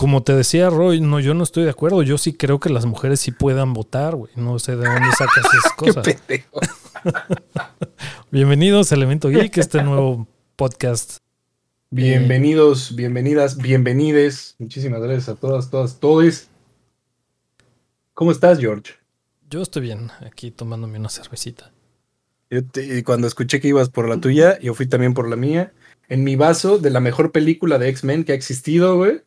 como te decía Roy, no, yo no estoy de acuerdo. Yo sí creo que las mujeres sí puedan votar, güey. No sé de dónde sacas esas cosas. Qué pendejo. Bienvenidos a Elemento Geek, este nuevo podcast. Bienvenidos, bienvenidas, bienvenides. Muchísimas gracias a todas, todes. ¿Cómo estás, George? Yo estoy bien, aquí tomándome una cervecita. Cuando escuché que ibas por la tuya, yo fui también por la mía. En mi vaso de la mejor película de X-Men que ha existido, güey.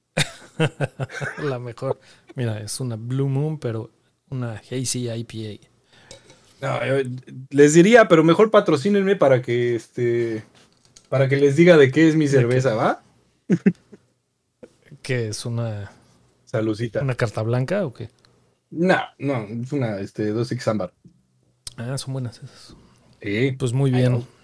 La mejor. Mira, es una Blue Moon, pero una Hazy IPA. No, yo les diría, pero mejor patrocínenme para que les diga de qué es mi cerveza, ¿va? ¿Qué es una Salucita. carta blanca o qué? No, es una 2X Ámbar. Ah, son buenas esas. Sí. Pues muy bien. No.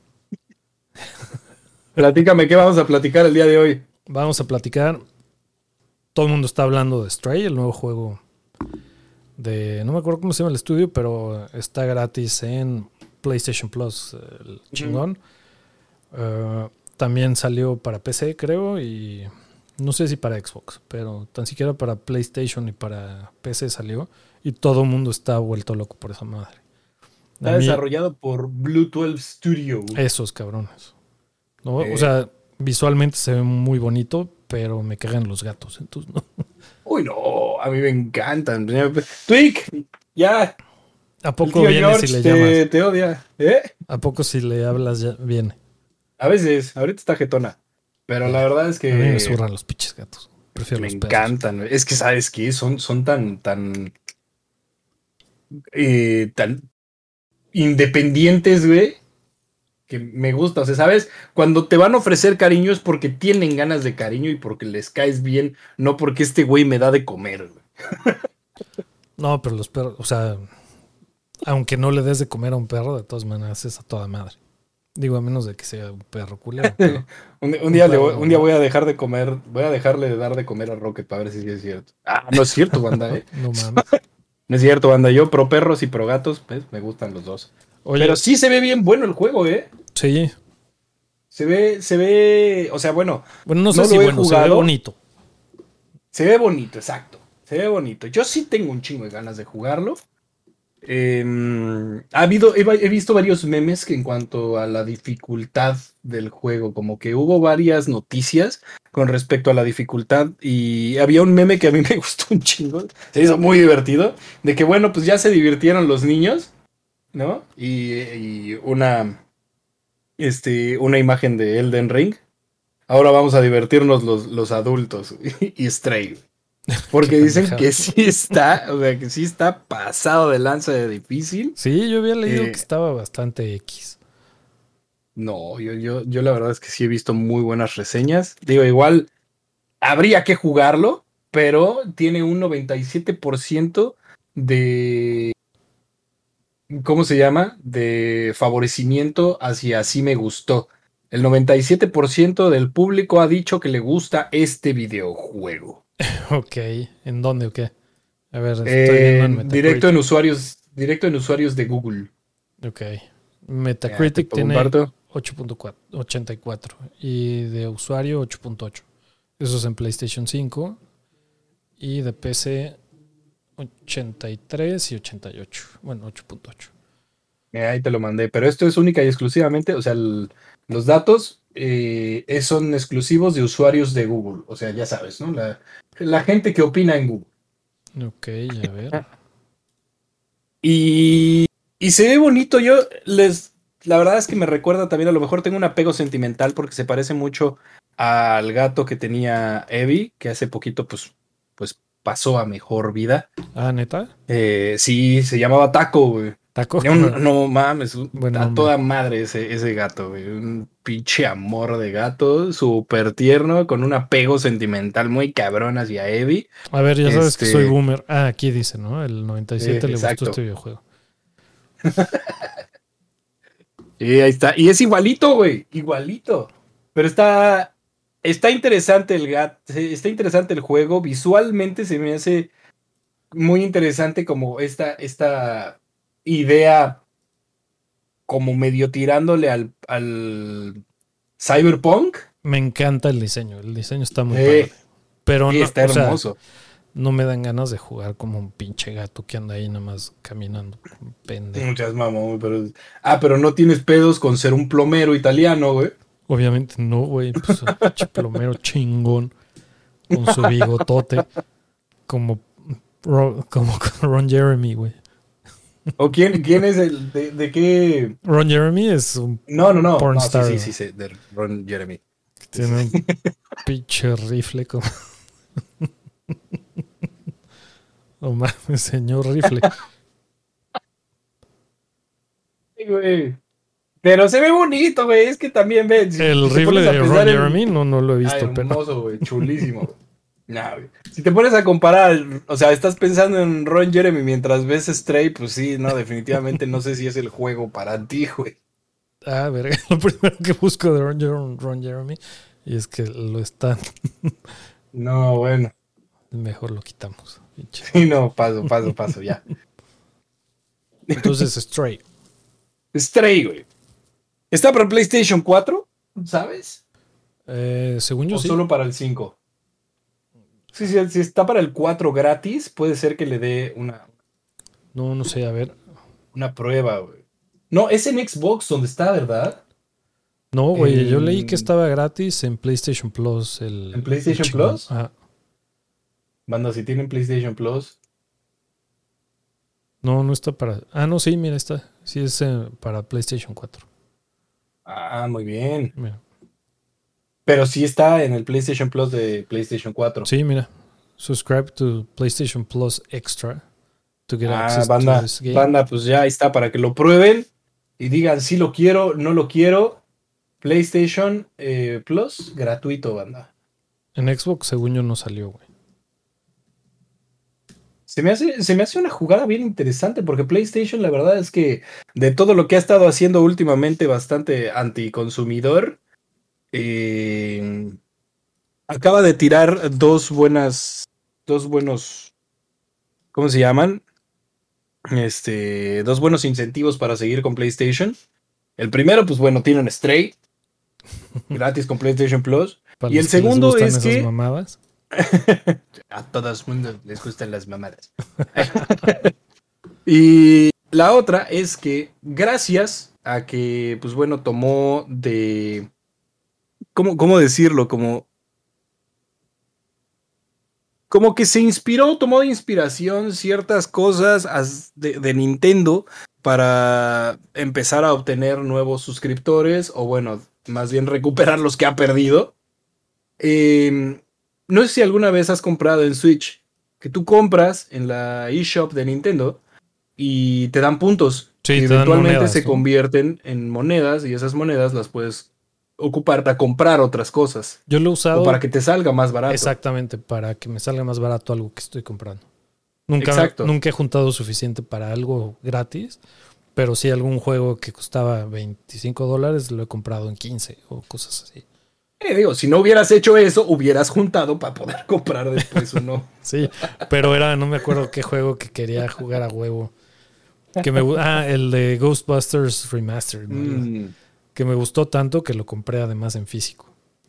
Platícame, ¿qué vamos a platicar el día de hoy? Vamos a platicar. Todo el mundo está hablando de Stray, el nuevo juego de... No me acuerdo cómo se llama el estudio, pero está gratis en PlayStation Plus, el chingón. También salió para PC, creo, y no sé si para Xbox, pero tan siquiera para PlayStation y para PC salió. Y todo el mundo está vuelto loco por esa madre. Está desarrollado por Blue 12 Studio. Esos cabrones. ¿No? O sea, visualmente se ve muy bonito, pero me cagan los gatos, entonces no. Uy, no, a mí me encantan. Twig, ya. ¿A poco vienes George si le llamas? te odia. ¿Eh? ¿A poco si le hablas ya viene? A veces, ahorita está jetona. Pero la verdad es que A mí me zurran los pinches gatos. Prefiero me los perros. encantan. Es que, ¿sabes qué? Son tan independientes, güey, que me gusta. O sea, ¿sabes? Cuando te van a ofrecer cariño es porque tienen ganas de cariño y porque les caes bien, no porque este güey me da de comer, güey. No, pero los perros, o sea, aunque no le des de comer a un perro, de todas maneras es a toda madre. Digo, a menos de que sea un perro culero. Pero un día voy a dejar de comer, voy a dejarle de dar de comer a Rocket para ver si es cierto. Ah, no es cierto, banda, ¿eh? no mames. No es cierto, banda. Yo pro perros y pro gatos, pues me gustan los dos. Oye, pero sí se ve bien bueno el juego, ¿eh? Sí. Se ve, o sea, bueno. Bueno, no sé si bueno, se ve bonito. Se ve bonito, exacto. Se ve bonito. Yo sí tengo un chingo de ganas de jugarlo. He visto varios memes que en cuanto a la dificultad del juego, como que hubo varias noticias con respecto a la dificultad y había un meme que a mí me gustó un chingo, se hizo muy divertido, de que bueno, pues ya se divirtieron los niños, ¿no? Y una imagen de Elden Ring. Ahora vamos a divertirnos los adultos y Stray. Porque dicen que sí está, o sea, que sí está pasado de lanza de difícil. Sí, yo había leído que estaba bastante X. No, yo la verdad es que sí he visto muy buenas reseñas. Digo, igual habría que jugarlo, pero tiene un 97% de... ¿Cómo se llama? De favorecimiento hacia sí me gustó. El 97% del público ha dicho que le gusta este videojuego. Ok, ¿en dónde o qué? A ver, estoy viendo en Metacritic. Directo en usuarios de Google. Ok. Metacritic tiene 8.84 y de usuario 8.8. Eso es en PlayStation 5 y de PC 83 y 88. Bueno, 8.8. Ahí te lo mandé, pero esto es única y exclusivamente, o sea, los datos son exclusivos de usuarios de Google, o sea, ya sabes, ¿no? La gente que opina en Google. Ok, a ver. Y se ve bonito, la verdad es que me recuerda también, a lo mejor tengo un apego sentimental porque se parece mucho al gato que tenía Evie, que hace poquito pues pasó a mejor vida. Ah, ¿neta? Sí, se llamaba Taco, güey. Taco. No mames, a toda madre ese gato, güey. Un pinche amor de gato, súper tierno, con un apego sentimental muy cabrón hacia Evie. A ver, ya sabes que soy boomer. Ah, aquí dice, ¿no? El 97 le exacto. gustó este videojuego. Y ahí está. Y es igualito, güey. Igualito. Pero está interesante el gato. Está interesante el juego. Visualmente se me hace muy interesante como esta idea como medio tirándole al cyberpunk. Me encanta el diseño está muy padre. Pero Sí, no, está o sea, hermoso. no me dan ganas de jugar como un pinche gato que anda ahí nada más caminando. Pendejo. Muchas mamón, pero. Ah, pero no tienes pedos con ser un plomero italiano, güey. Obviamente no, güey. Pues un pinche plomero chingón con su bigotote. Como, como Ron Jeremy, güey. ¿O quién es el. ¿De qué? Ron Jeremy es un No, no, no. porn No, sí, star, sí, güey. sí, sí, de Ron Jeremy. Sí, Tiene un sí. pinche rifle como. No mames, señor rifle. Sí, güey. Pero se ve bonito, güey. Es que también, ve, El si te rifle pones a de Ron pensar Jeremy en. no lo he Ah, visto, pero. hermoso, güey. Chulísimo, güey. Nah, güey. Si te pones a comparar, o sea, estás pensando en Ron Jeremy mientras ves Stray, pues sí, no, definitivamente no sé si es el juego para ti, güey. Ah, verga. Lo primero que busco de Ron Jeremy. Y es que lo están. No, bueno. Mejor lo quitamos. Pinche. Sí, no, paso, paso, paso, ya. Entonces, Stray. Stray, güey. ¿Está para PlayStation 4? ¿Sabes? Según yo ¿O sí. solo para el 5? Sí, sí, si está para el 4 gratis, puede ser que le dé No, no sé, a ver. una prueba, güey. No, es en Xbox donde está, ¿verdad? No, güey, yo leí que En, estaba gratis en PlayStation Plus en el PlayStation chingón. Plus. Ajá. Banda, si tienen PlayStation Plus. No, no está para. Ah, no, sí, mira, está. Sí, es para PlayStation 4. Ah, muy bien. Mira. Pero sí está en el PlayStation Plus de PlayStation 4. Sí, mira. Subscribe to PlayStation Plus Extra to get Ah, access to banda, this game. banda, pues ya está para que lo prueben y digan si lo quiero, no lo quiero. PlayStation Plus gratuito, banda. En Xbox, según yo, no salió, güey. Se me hace una jugada bien interesante porque PlayStation, la verdad es que de todo lo que ha estado haciendo últimamente bastante anticonsumidor, eh, acaba de tirar dos buenos, ¿cómo se llaman? Dos buenos incentivos para seguir con PlayStation. El primero, pues bueno, tienen Stray, gratis con PlayStation Plus. Para Y el los que les segundo gustan es esas que mamadas. a todo el mundo les gustan las mamadas. Y la otra es que gracias a que, pues bueno, tomó de... ¿Cómo decirlo? Como que se inspiró, tomó de inspiración ciertas cosas de Nintendo para empezar a obtener nuevos suscriptores o bueno, más bien recuperar los que ha perdido. No sé si alguna vez has comprado en Switch, que tú compras en la eShop de Nintendo y te dan puntos Sí, que te dan eventualmente se monedas, ¿no? convierten en monedas y esas monedas las puedes ocupar para comprar otras cosas Yo lo he o para usado que te salga más barato. exactamente para que me salga más barato algo que estoy comprando. Nunca, Exacto. nunca he juntado suficiente para algo gratis, pero sí algún juego que costaba $25 lo he comprado en 15 o cosas así. Digo, si no hubieras hecho eso, hubieras juntado para poder comprar después uno. Sí, pero no me acuerdo qué juego que quería jugar a huevo. El de Ghostbusters Remastered, ¿no? Mm. Que me gustó tanto que lo compré además en físico.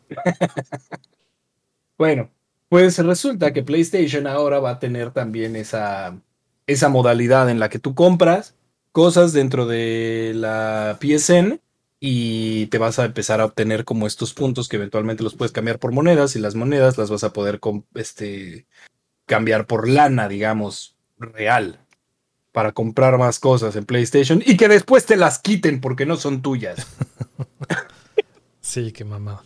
Bueno, pues resulta que PlayStation ahora va a tener también esa modalidad en la que tú compras cosas dentro de la PSN y te vas a empezar a obtener como estos puntos que eventualmente los puedes cambiar por monedas y las monedas las vas a poder cambiar por lana, digamos, real, para comprar más cosas en PlayStation y que después te las quiten porque no son tuyas. Sí, qué mamada.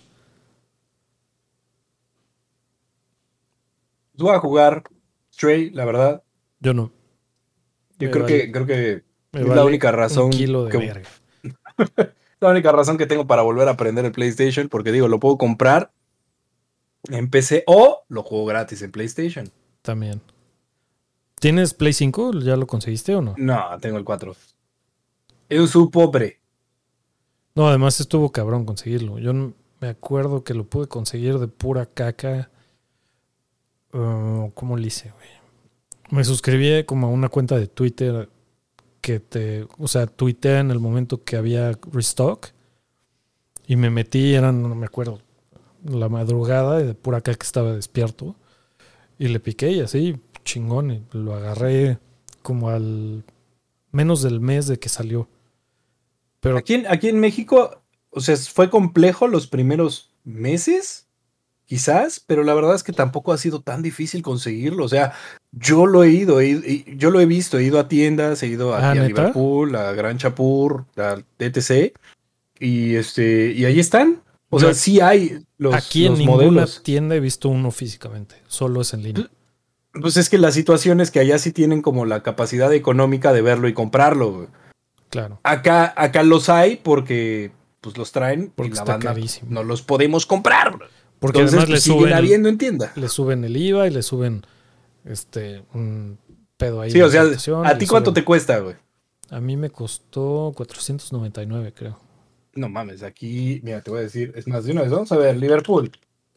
Voy a jugar Stray, la verdad. Yo no. Yo Me creo vale, que, creo que me es la vale única un razón kilo de que verga. la única razón que tengo para volver a aprender el PlayStation, porque digo, lo puedo comprar en PC o lo juego gratis en PlayStation. También. ¿Tienes Play 5? ¿Ya lo conseguiste o no? No, tengo el 4. Yo soy pobre. No, además estuvo cabrón conseguirlo. Me acuerdo que lo pude conseguir de pura caca. ¿Cómo le hice, güey? Me suscribí como a una cuenta de Twitter o sea, tuiteé en el momento que había restock y me metí, no me acuerdo, la madrugada, y de pura acá que estaba despierto. Y le piqué y así, chingón. Y lo agarré como al menos del mes de que salió. Pero Aquí en México, o sea, fue complejo los primeros meses, quizás, pero la verdad es que tampoco ha sido tan difícil conseguirlo. O sea, yo lo yo lo he visto, he ido a tiendas, he ido aquí a ¿neta? Liverpool, a Gran Chapur, a etc. Y ahí están. O Yo sea, sí hay aquí en los ninguna modelos. tienda he visto uno físicamente. Solo es en línea. Pues es que la situación es que allá sí tienen como la capacidad económica de verlo y comprarlo, güey. Claro. Acá los hay porque pues los traen y Porque la está banda pues, carísimo. no los podemos comprar, bro. Porque Entonces además pues siguen habiendo en tienda. le suben el IVA y le suben un pedo ahí Sí, de o sea, importación. ¿a Le ti cuánto suben. te cuesta, güey? A mí me costó 499, creo. No mames, aquí, mira, te voy a decir, es más, de una vez, vamos a ver, Liverpool.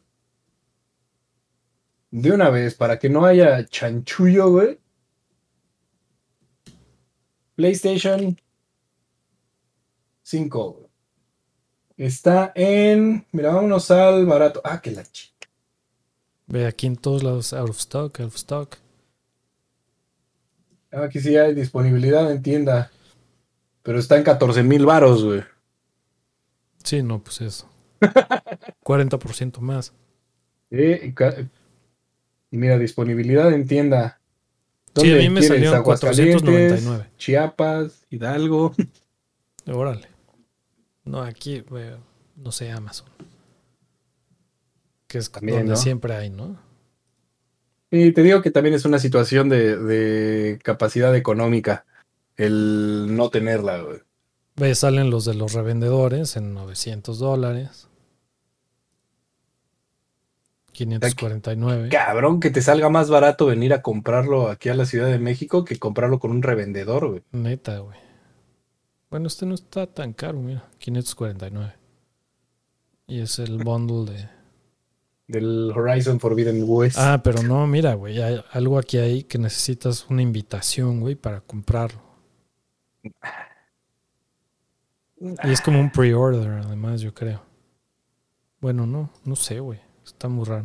De una vez, para que no haya chanchullo, güey. PlayStation 5, güey. Está en, mira, vámonos al barato. Ah, que la chica. Ve aquí en todos lados, out of stock, out of stock. Aquí sí hay disponibilidad en tienda, pero está en 14,000 varos, güey. Sí, no, pues eso. 40% más. Y mira, disponibilidad en tienda. Sí, a mí ¿Dónde me quieres? salieron Aguascalientes, 499. Chiapas, Hidalgo. Órale. No, aquí, no sé, Amazon. Que es También, donde ¿no? siempre hay, ¿no? Y te digo que también es una situación de capacidad económica el no tenerla, güey. Ve, salen los de los revendedores en $900. O sea, 549. cabrón, que te salga más barato venir a comprarlo aquí a la Ciudad de México que comprarlo con un revendedor, güey. Neta, güey. Bueno, este no está tan caro, mira. 549. Y es el bundle de... Del Horizon Forbidden West. Ah, pero no, mira, güey. Hay algo aquí ahí que necesitas una invitación, güey, para comprarlo. Y es como un pre-order, además, yo creo. Bueno, no sé, güey. Está muy raro.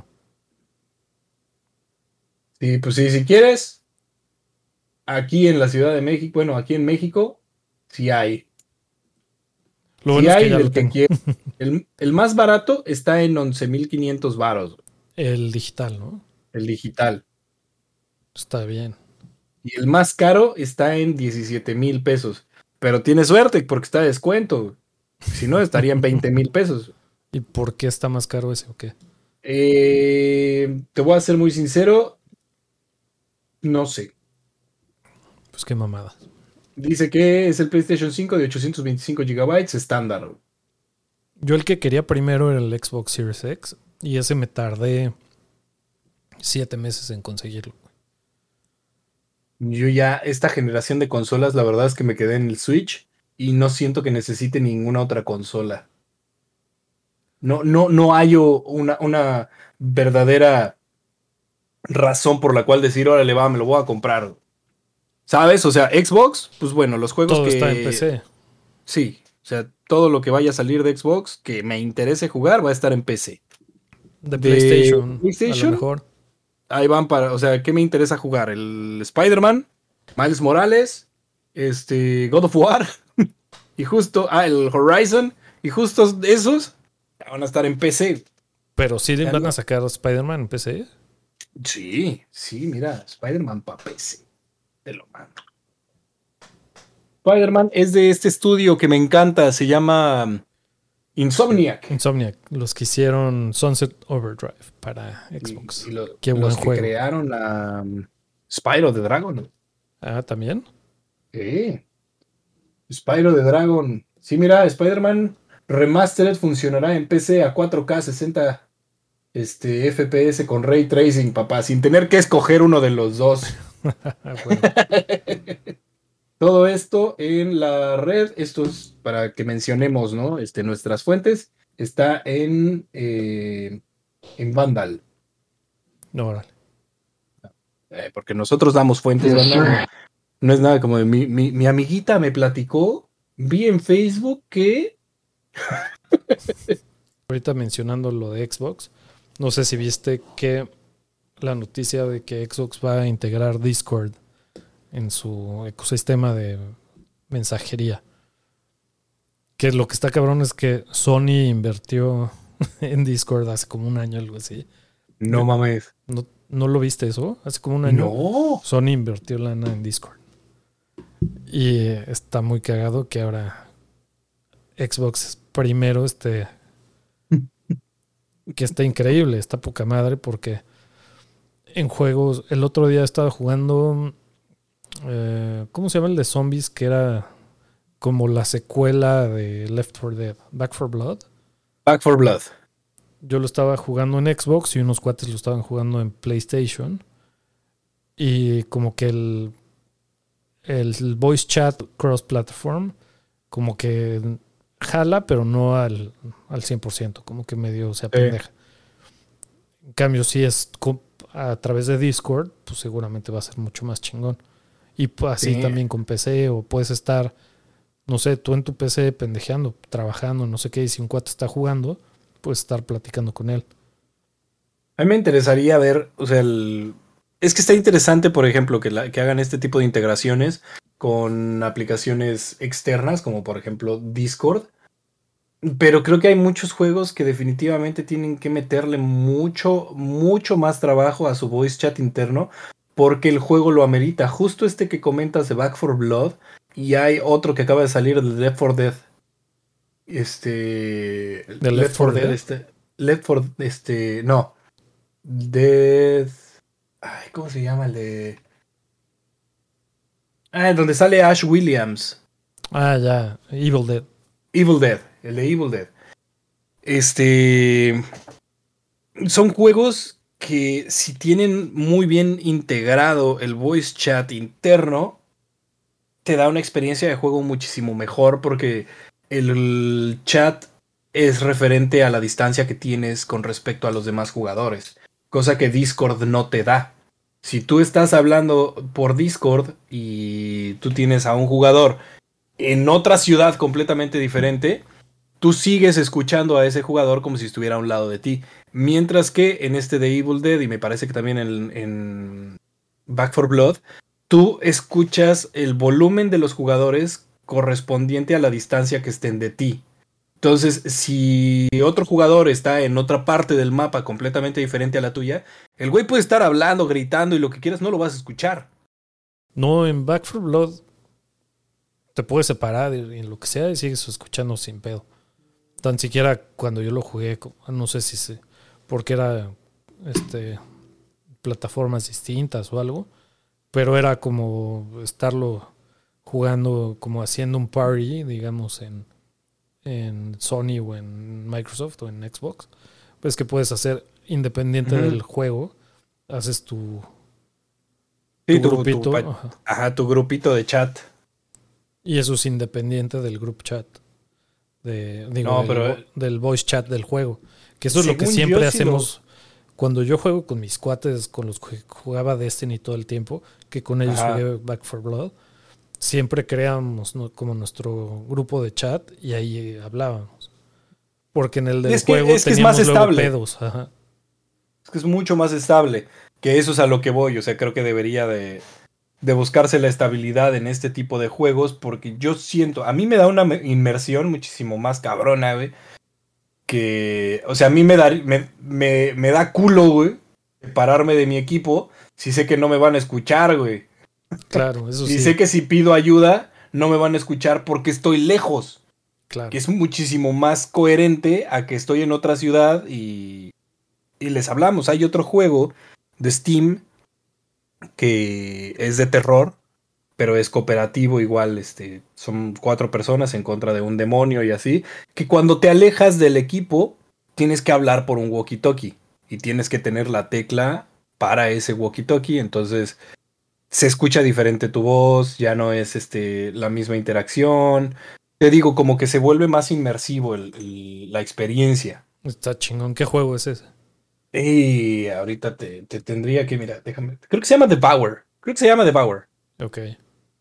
Sí, pues sí, si quieres, aquí en la Ciudad de México, bueno, aquí en México, sí hay. Lo Sí bueno es que hay ya lo del que tengo. quieras. El más barato está en 11,500 varos, El digital, ¿no? el digital. Está bien. Y el más caro está en 17,000 pesos. Pero tiene suerte porque está de descuento. Si no, estaría en 20,000 pesos. ¿Y por qué está más caro ese o qué? Te voy a ser muy sincero, no sé. Pues qué mamada. Dice que es el PlayStation 5 de 825 gigabytes estándar. Yo el que quería primero era el Xbox Series X. Y ese me tardé 7 meses en conseguirlo. Yo ya, esta generación de consolas, la verdad es que me quedé en el Switch y no siento que necesite ninguna otra consola. No hallo una verdadera razón por la cual decir, órale, va, me lo voy a comprar. ¿Sabes? O sea, Xbox, pues bueno, los juegos Todo está en que... PC. Sí, o sea, todo lo que vaya a salir de Xbox que me interese jugar va a estar en PC. De De PlayStation, a lo PlayStation, mejor. ahí van para, o sea, ¿qué me interesa jugar? El Spider-Man, Miles Morales, God of War, y justo, el Horizon, y justo esos van a estar en PC. Pero sí Ya van a no. sacar Spider-Man en PC. Sí, sí, mira, Spider-Man para PC, te lo mando. Spider-Man es de este estudio que me encanta, se llama Insomniac. Insomniac, los que hicieron Sunset Overdrive para Y Xbox. Qué buen los que juego. crearon la Spyro the Dragon. Ah, también. Sí, Spyro the Dragon. Sí, mira, Spider-Man Remastered funcionará en PC a 4K 60 FPS con Ray Tracing, papá, sin tener que escoger uno de los dos. Bueno, Todo esto en la red, esto es para que mencionemos, ¿no? Nuestras fuentes, está en Vandal. no, órale. Porque nosotros damos fuentes, Yes, banda. sir. No es nada como de mi amiguita me platicó, vi en Facebook que... ahorita mencionando lo de Xbox, no sé si viste que la noticia de que Xbox va a integrar Discord en su ecosistema de mensajería. Que lo que está cabrón es que Sony invirtió en Discord hace como un año, algo así. No mames. ¿No lo viste eso? Hace como un año No. Sony invirtió lana en Discord. Y está muy cagado que ahora Xbox primero que está increíble, está poca madre porque en juegos, el otro día estaba jugando, ¿cómo se llama el de zombies? Que era como la secuela de Left 4 Dead, Back 4 Blood. Back 4 Blood. Yo lo estaba jugando en Xbox y unos cuates lo estaban jugando en PlayStation. Y como que el voice chat cross-platform como que jala, pero no al 100%, como que medio se apendeja. En cambio, si es a través de Discord, pues seguramente va a ser mucho más chingón. Y así también con PC, o puedes estar, no sé, tú en tu PC pendejeando, trabajando, no sé qué, y si un cuate está jugando, puedes estar platicando con él. A mí me interesaría ver, o sea, es que está interesante, por ejemplo, que hagan este tipo de integraciones con aplicaciones externas, como por ejemplo Discord. Pero creo que hay muchos juegos que definitivamente tienen que meterle mucho, mucho más trabajo a su voice chat interno, porque el juego lo amerita. Justo este que comentas de Back 4 Blood, y hay otro que acaba de salir de Left 4 Dead. ¿De Left 4 Dead? Left 4, no. Dead. Ay, ¿cómo se llama el de? Ah, donde sale Ash Williams. Ah, ya, Evil Dead. Evil Dead, el de Evil Dead. Son juegos que si tienen muy bien integrado el voice chat interno, te da una experiencia de juego muchísimo mejor porque el chat es referente a la distancia que tienes con respecto a los demás jugadores, cosa que Discord no te da. Si tú estás hablando por Discord y tú tienes a un jugador en otra ciudad completamente diferente, tú sigues escuchando a ese jugador como si estuviera a un lado de ti. Mientras que en este de Evil Dead, y me parece que también en Back 4 Blood, tú escuchas el volumen de los jugadores correspondiente a la distancia que estén de ti. Entonces, si otro jugador está en otra parte del mapa completamente diferente a la tuya, el güey puede estar hablando, gritando y lo que quieras, no lo vas a escuchar. No, en Back 4 Blood te puedes separar en lo que sea y sigues escuchando sin pedo. Tan siquiera cuando yo lo jugué, no sé si porque era plataformas distintas o algo, pero era como estarlo jugando, como haciendo un party, digamos, en Sony o en Microsoft o en Xbox. Pues que puedes hacer independiente del juego, haces tu grupito. Tu grupito de chat. Y eso es independiente del group chat. Pero del voice chat del juego. Que eso es lo que siempre hacemos. Cuando yo juego con mis cuates, con los que jugaba Destiny todo el tiempo, que con ellos jugué Back 4 Blood, siempre creamos como nuestro grupo de chat y ahí hablábamos. Porque en el del juego teníamos luego pedos. Ajá. Es que es mucho más estable. Que eso es a lo que voy. O sea, creo que debería de buscarse la estabilidad en este tipo de juegos, porque yo siento, a mí me da una inmersión muchísimo más cabrona, güey, que, o sea, a mí me da culo, güey, separarme de mi equipo si sé que no me van a escuchar, güey. Claro, eso sí. Y sé que si pido ayuda, no me van a escuchar porque estoy lejos. Claro. Que es muchísimo más coherente a que estoy en otra ciudad y les hablamos. Hay otro juego de Steam que es de terror, pero es cooperativo igual, son 4 personas en contra de un demonio y así, que cuando te alejas del equipo, tienes que hablar por un walkie-talkie y tienes que tener la tecla para ese walkie-talkie, entonces se escucha diferente tu voz, ya no es la misma interacción, te digo, como que se vuelve más inmersivo la experiencia. Está chingón. ¿Qué juego es ese? Y ahorita te tendría que, mira, déjame, creo que se llama The Bower. Ok.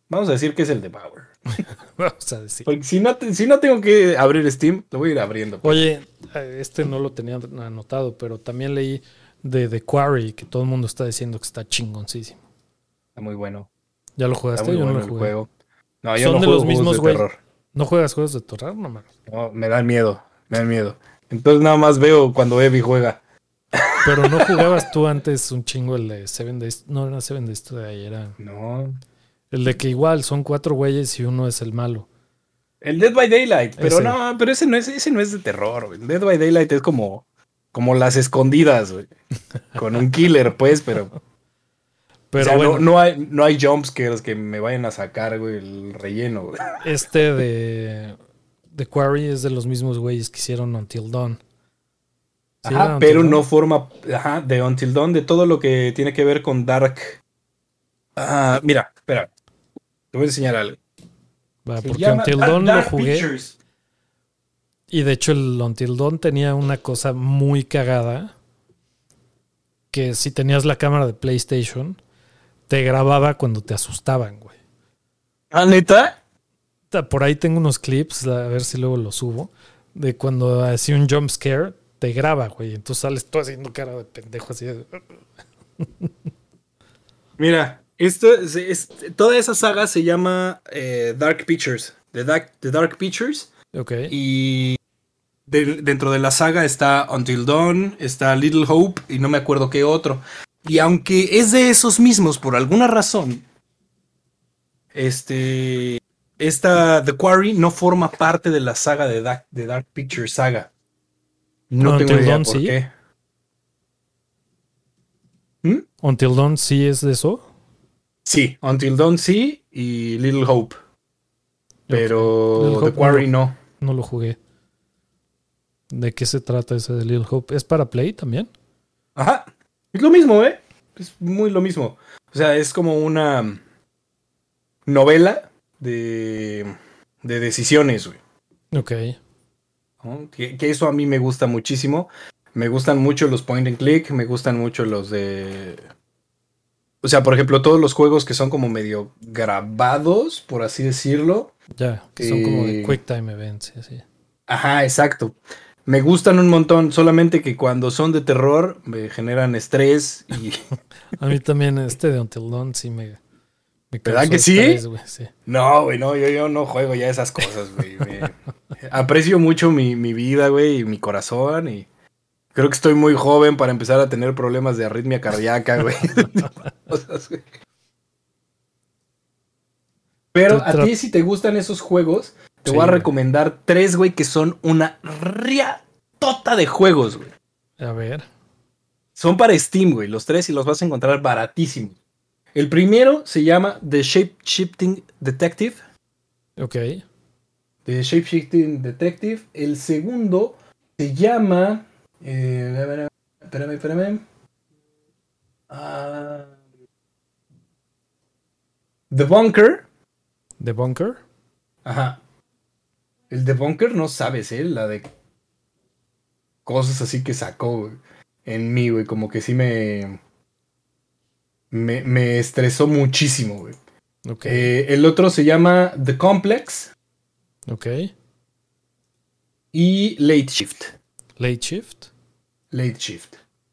Vamos a decir que es el Devour. Vamos a decir. Porque si no tengo que abrir Steam, lo voy a ir abriendo. Oye, este no lo tenía anotado, pero también leí de The Quarry, que todo el mundo está diciendo que está chingoncísimo. Está muy bueno. ¿Ya lo Está jugaste? muy Yo no bueno lo el jugué. juego. No, yo Son no de juego los juegos mismos, de güey. terror. ¿No juegas juegos de terror? No mames. No, me dan miedo. Entonces nada más veo cuando Evi juega. Pero no jugabas tú antes un chingo el de Seven Days. No era Seven Days Today, era No. el de que igual son 4 güeyes y uno es el malo. El Dead by Daylight. Pero Ese. no, pero ese no es de terror, güey. El Dead by Daylight es como las escondidas, güey. Con un killer, pues, pero. Pero O sea, bueno, no hay jumpscares que me vayan a sacar, güey, el relleno, güey. este de The Quarry es de los mismos güeyes que hicieron Until Dawn. ¿Sí era Ajá, Until pero Dawn? no forma, de Until Dawn, de todo lo que tiene que ver con Dark. Mira, espera, te voy a enseñar algo. Va, Se porque llama Until Dawn lo Dark jugué. Pictures. Y de hecho el Until Dawn tenía una cosa muy cagada. Que si tenías la cámara de PlayStation, te grababa cuando te asustaban, güey. ¿Neta? Por ahí tengo unos clips, a ver si luego los subo, de cuando hacía un jump scare, te graba, güey. Entonces sales tú haciendo cara de pendejo así. Mira, toda esa saga se llama Dark Pictures. The Dark Pictures. Ok. Y dentro de la saga está Until Dawn, está Little Hope y no me acuerdo qué otro. Y aunque es de esos mismos por alguna razón, esta The Quarry no forma parte de la saga de Dark Pictures saga. No tengo Until idea Dawn por sí. qué. ¿Mm? Until Dawn sí es de eso. Sí, Until Dawn sí y Little Hope. Pero Little Hope The Quarry no. No lo jugué. ¿De qué se trata ese de Little Hope? ¿Es para Play también? Ajá. Es lo mismo, ¿eh? Es muy lo mismo. O sea, es como una novela de decisiones, güey. Ok. ¿No? Que eso a mí me gusta muchísimo. Me gustan mucho los point and click, me gustan mucho los de... O sea, por ejemplo, todos los juegos que son como medio grabados, por así decirlo. Ya, que son como de Quick Time Events y así. Ajá, exacto. Me gustan un montón, solamente que cuando son de terror me generan estrés y... A mí también este de Until Dawn sí me ¿Verdad causó que sí? estrés, güey, sí. No, güey, no, yo no juego ya esas cosas, güey. Aprecio mucho mi vida, güey, y mi corazón y creo que estoy muy joven para empezar a tener problemas de arritmia cardíaca, güey. Cosas, güey. Pero a ti, si te gustan esos juegos, te voy a recomendar 3, güey, que son una riatota de juegos, güey. A ver. Son para Steam, güey, los 3 y los vas a encontrar baratísimos. El primero se llama The Shape-Shifting Detective. Ok. The Shape-Shifting Detective. El segundo se llama... espérame. The Bunker. ¿The Bunker? Ajá. El The Bunker no sabes, la de cosas así que sacó, güey, en mí, güey. Como que sí me estresó muchísimo, güey. Ok. El otro se llama The Complex. Ok. Y Late Shift. Late Shift. Late Shift.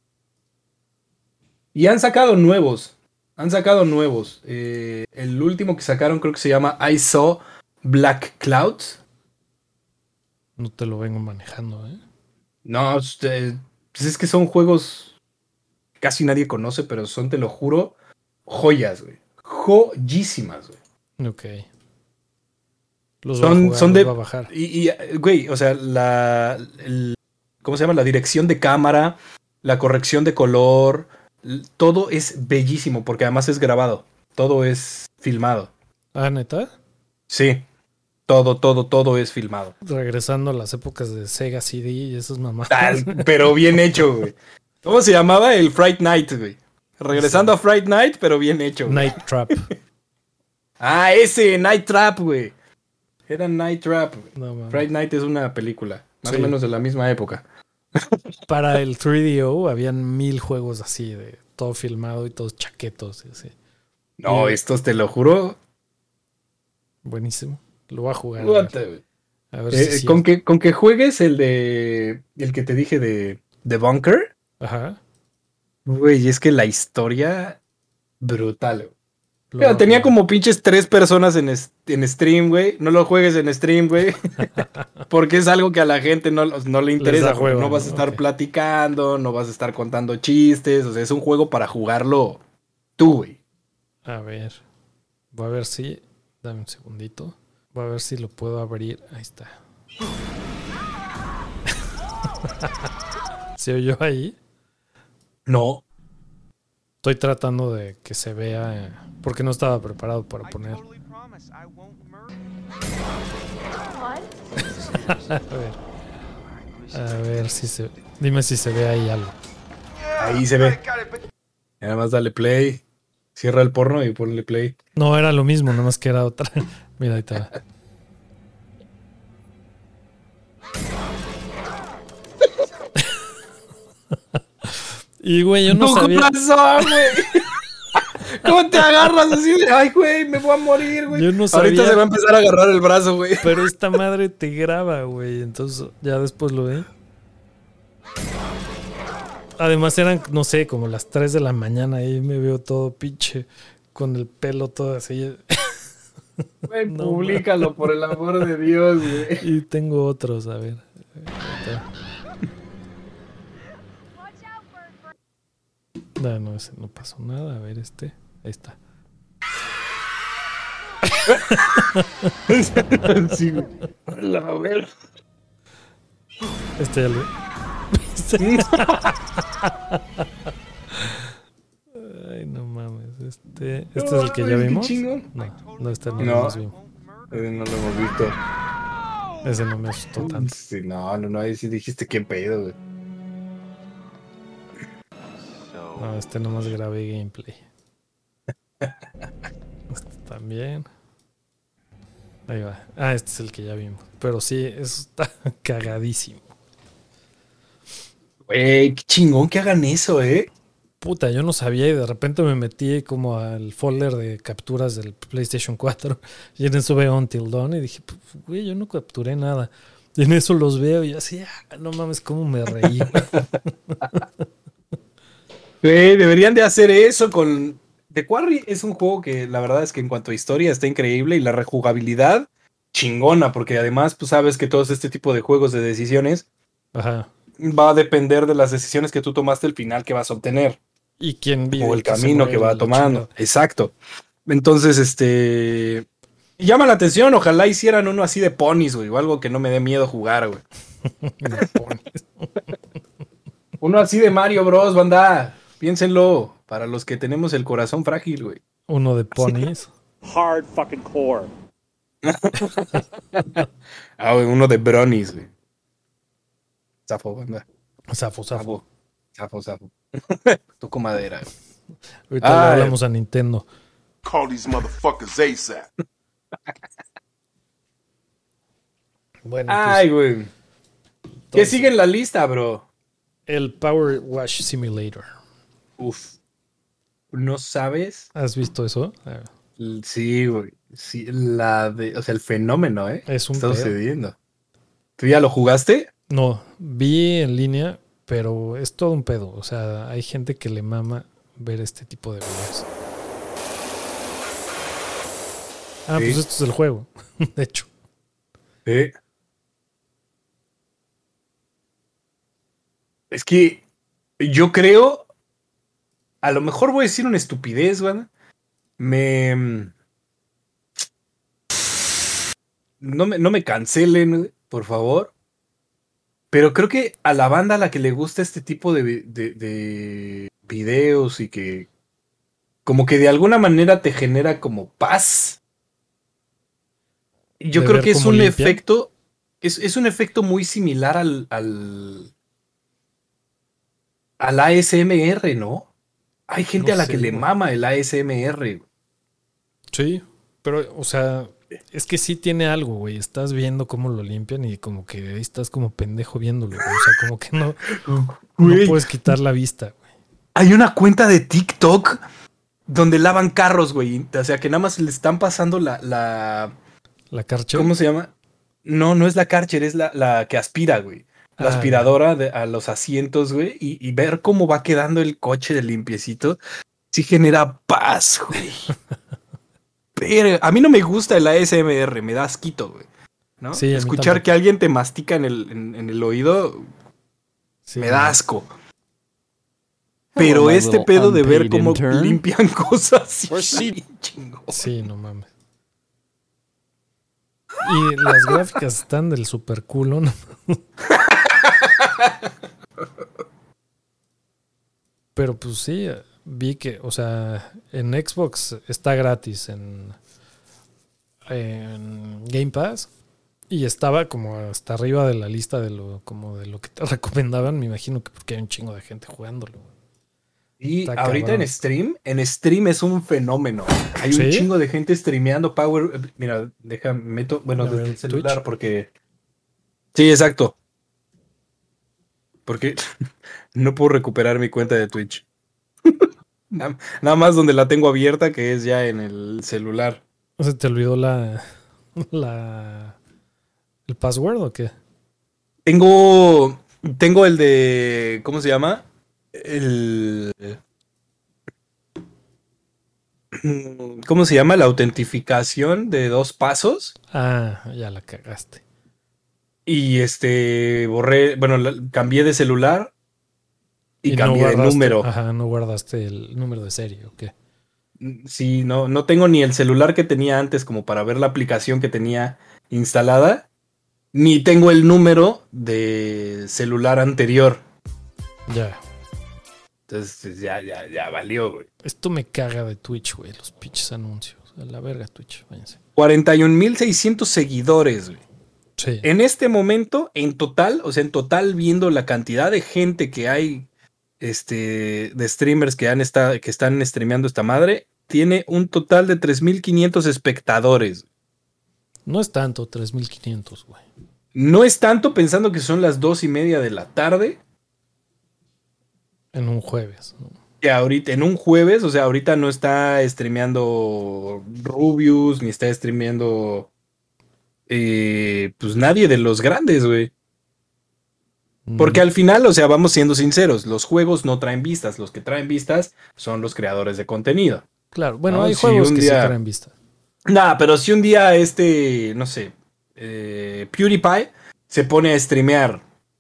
Y han sacado nuevos. El último que sacaron creo que se llama I Saw Black Clouds. No te lo vengo manejando, ¿eh? No, pues es que son juegos que casi nadie conoce, pero son, te lo juro, joyas, güey. Joyísimas, güey. Ok. Los voy a bajar. Y, güey, o sea, ¿cómo se llama? La dirección de cámara, la corrección de color, todo es bellísimo, porque además es grabado. Todo es filmado. Ah, ¿neta? Sí. Todo es filmado. Regresando a las épocas de Sega CD y esas mamás. Pero bien hecho, güey. ¿Cómo se llamaba? El Fright Night, güey. Regresando a Fright Night, pero bien hecho. Night Trap. Ese, Night Trap, güey. Era Night Trap. No, Fright Night es una película, más o menos de la misma época. Para el 3DO habían 1000 juegos así, de todo filmado y todos chaquetos y así. No, estos te lo juro. Buenísimo. Lo voy a jugar. Puta, güey. A ver si sí. Con que juegues el que te dije de Bunker. Ajá. Güey, es que la historia brutal, güey. Lo Mira, voy a tenía jugar. como pinches 3 personas en stream, güey. No lo juegues en stream, güey. Porque es algo que a la gente no le Les interesa. da Porque hueva, no vas a ¿no? estar Ok. platicando, no vas a estar contando chistes. O sea, es un juego para jugarlo tú, güey. A ver. Voy a ver si. Dame un segundito. Voy a ver si lo puedo abrir. Ahí está. ¿Se oyó ahí? No. Estoy tratando de que se vea. Porque no estaba preparado para poner. A ver si se. Dime si se ve ahí algo. Ahí se ve. Nada más dale play. Cierra el porno y ponle play. No, era lo mismo, nada más que era otra. Mira, ahí está. Y güey, yo no ¡Tu sabía. corazón, güey! ¿Cómo te agarras así de, ay, güey, me voy a morir, güey? Yo no Ahorita sabía. se va a empezar a agarrar el brazo, güey. Pero esta madre te graba, güey. Entonces ya después lo vi. Además eran, no sé, como las 3 de la mañana. Ahí me veo todo pinche. Con el pelo todo así. Güey, No, públicalo, por el amor de Dios, güey. Y tengo otros, a ver. Ahí está. No, ese no pasó nada. A ver, este. Ahí está. Sí, güey. La ver. Este ya lo. Ay, no mames. Este es el que ya mames, qué vimos. chingón. No, este no lo No. hemos visto. No lo hemos visto. Ese no me asustó tanto. Sí, no, ahí sí dijiste qué pedo, güey. No, este nomás grabé gameplay. Este también. Ahí va. Ah, este es el que ya vimos. Pero sí, eso está cagadísimo. Güey, qué chingón que hagan eso, Puta, yo no sabía y de repente me metí como al folder de capturas del PlayStation 4 y en eso veo Until Dawn y dije, güey, yo no capturé nada. Y en eso los veo y así, no mames, cómo me reí. Güey, deberían de hacer eso con... The Quarry es un juego que la verdad es que en cuanto a historia está increíble y la rejugabilidad chingona, porque además tú sabes que todo este tipo de juegos de decisiones Ajá. va a depender de las decisiones que tú tomaste al final que vas a obtener Y quién vive. o el quién se camino que muere, va la tomando. chingada. Exacto. Entonces, llama la atención, ojalá hicieran uno así de ponis, güey, o algo que no me dé miedo jugar, güey. Me pones. Uno así de Mario Bros, banda. Piénsenlo, para los que tenemos el corazón frágil, güey. Uno de ponis. Hard fucking core. Güey, uno de bronies, güey. Zafo, banda. Zafo. Zafo. Toco madera. Ahorita le hablamos a Nintendo. Call these motherfuckers ASAP. Bueno, Ay, güey. ¿Qué sigue en la lista, bro? El Power Wash Simulator. Uf. ¿No sabes? ¿Has visto eso? Sí, güey. Sí, o sea, el fenómeno, Es un está pedo. sucediendo. ¿Tú ya lo jugaste? No, vi en línea, pero es todo un pedo. O sea, hay gente que le mama ver este tipo de videos. Ah, Sí. pues esto es el juego, de hecho. Sí. Es que yo creo, a lo mejor voy a decir una estupidez, güey. No me cancelen, por favor. Pero creo que a la banda a la que le gusta este tipo de videos y que como que de alguna manera te genera como paz. Yo De creo ver que es cómo un limpian. efecto, es un efecto muy similar al ASMR, ¿no? Hay gente No a la sé, que le güey. mama el ASMR. Sí, pero, o sea, es que sí tiene algo, güey. Estás viendo cómo lo limpian y como que ahí estás como pendejo viéndolo, güey. O sea, como que no Güey, puedes quitar la vista, güey. hay una cuenta de TikTok donde lavan carros, güey. O sea, que nada más le están pasando ¿La Karcher? ¿Cómo se llama? No, no es la Karcher, es la que aspira, güey. La aspiradora a los asientos, güey. Y ver cómo va quedando el coche de limpiecito, sí genera paz, güey. Pero a mí no me gusta el ASMR, me da asquito, güey. ¿No? Sí, escuchar que alguien te mastica en el oído sí, me da asco. Pero este pedo de ver cómo limpian cosas, sí, chingo. Sí, no mames. Y las gráficas están del super culo, ¿no? Pero pues sí, vi que, o sea, en Xbox está gratis en Game Pass y estaba como hasta arriba de la lista de lo que te recomendaban, me imagino que porque hay un chingo de gente jugándolo. Y Está ahorita cabrón. en stream es un fenómeno. Hay ¿Sí? un chingo de gente streameando Power. Mira, bueno, A ver, desde el celular, Twitch. porque. Sí, exacto. Porque no puedo recuperar mi cuenta de Twitch. Nada más donde la tengo abierta, que es ya en el celular. ¿O sea, te olvidó el password o qué? Tengo el de. ¿Cómo se llama? ¿Cómo se llama? La autentificación de 2 pasos. Ah, ya la cagaste. Y borré, bueno, cambié de celular y cambié de número. Ajá, no guardaste el número de serie, ¿o qué? Sí, no tengo ni el celular que tenía antes como para ver la aplicación que tenía instalada, ni tengo el número de celular anterior. Ya. Entonces ya valió, güey. Esto me caga de Twitch, güey, los pinches anuncios. A la verga Twitch, váyanse. 41,600 seguidores, güey. Sí. En este momento, en total, o sea, en total, viendo la cantidad de gente que hay, de streamers que están streameando esta madre, tiene un total de 3,500 espectadores. No es tanto, 3,500, güey. No es tanto pensando que son las 2:30 de la tarde. En un jueves, ¿no? Que ahorita, en un jueves, o sea, ahorita no está streameando Rubius, ni está streameando, pues nadie de los grandes, güey. Porque al final, o sea, vamos siendo sinceros, los juegos no traen vistas, los que traen vistas son los creadores de contenido. Claro, bueno, ¿No? hay Si juegos un que día- sí traen vista. Nah, pero si un día no sé, PewDiePie se pone a streamear,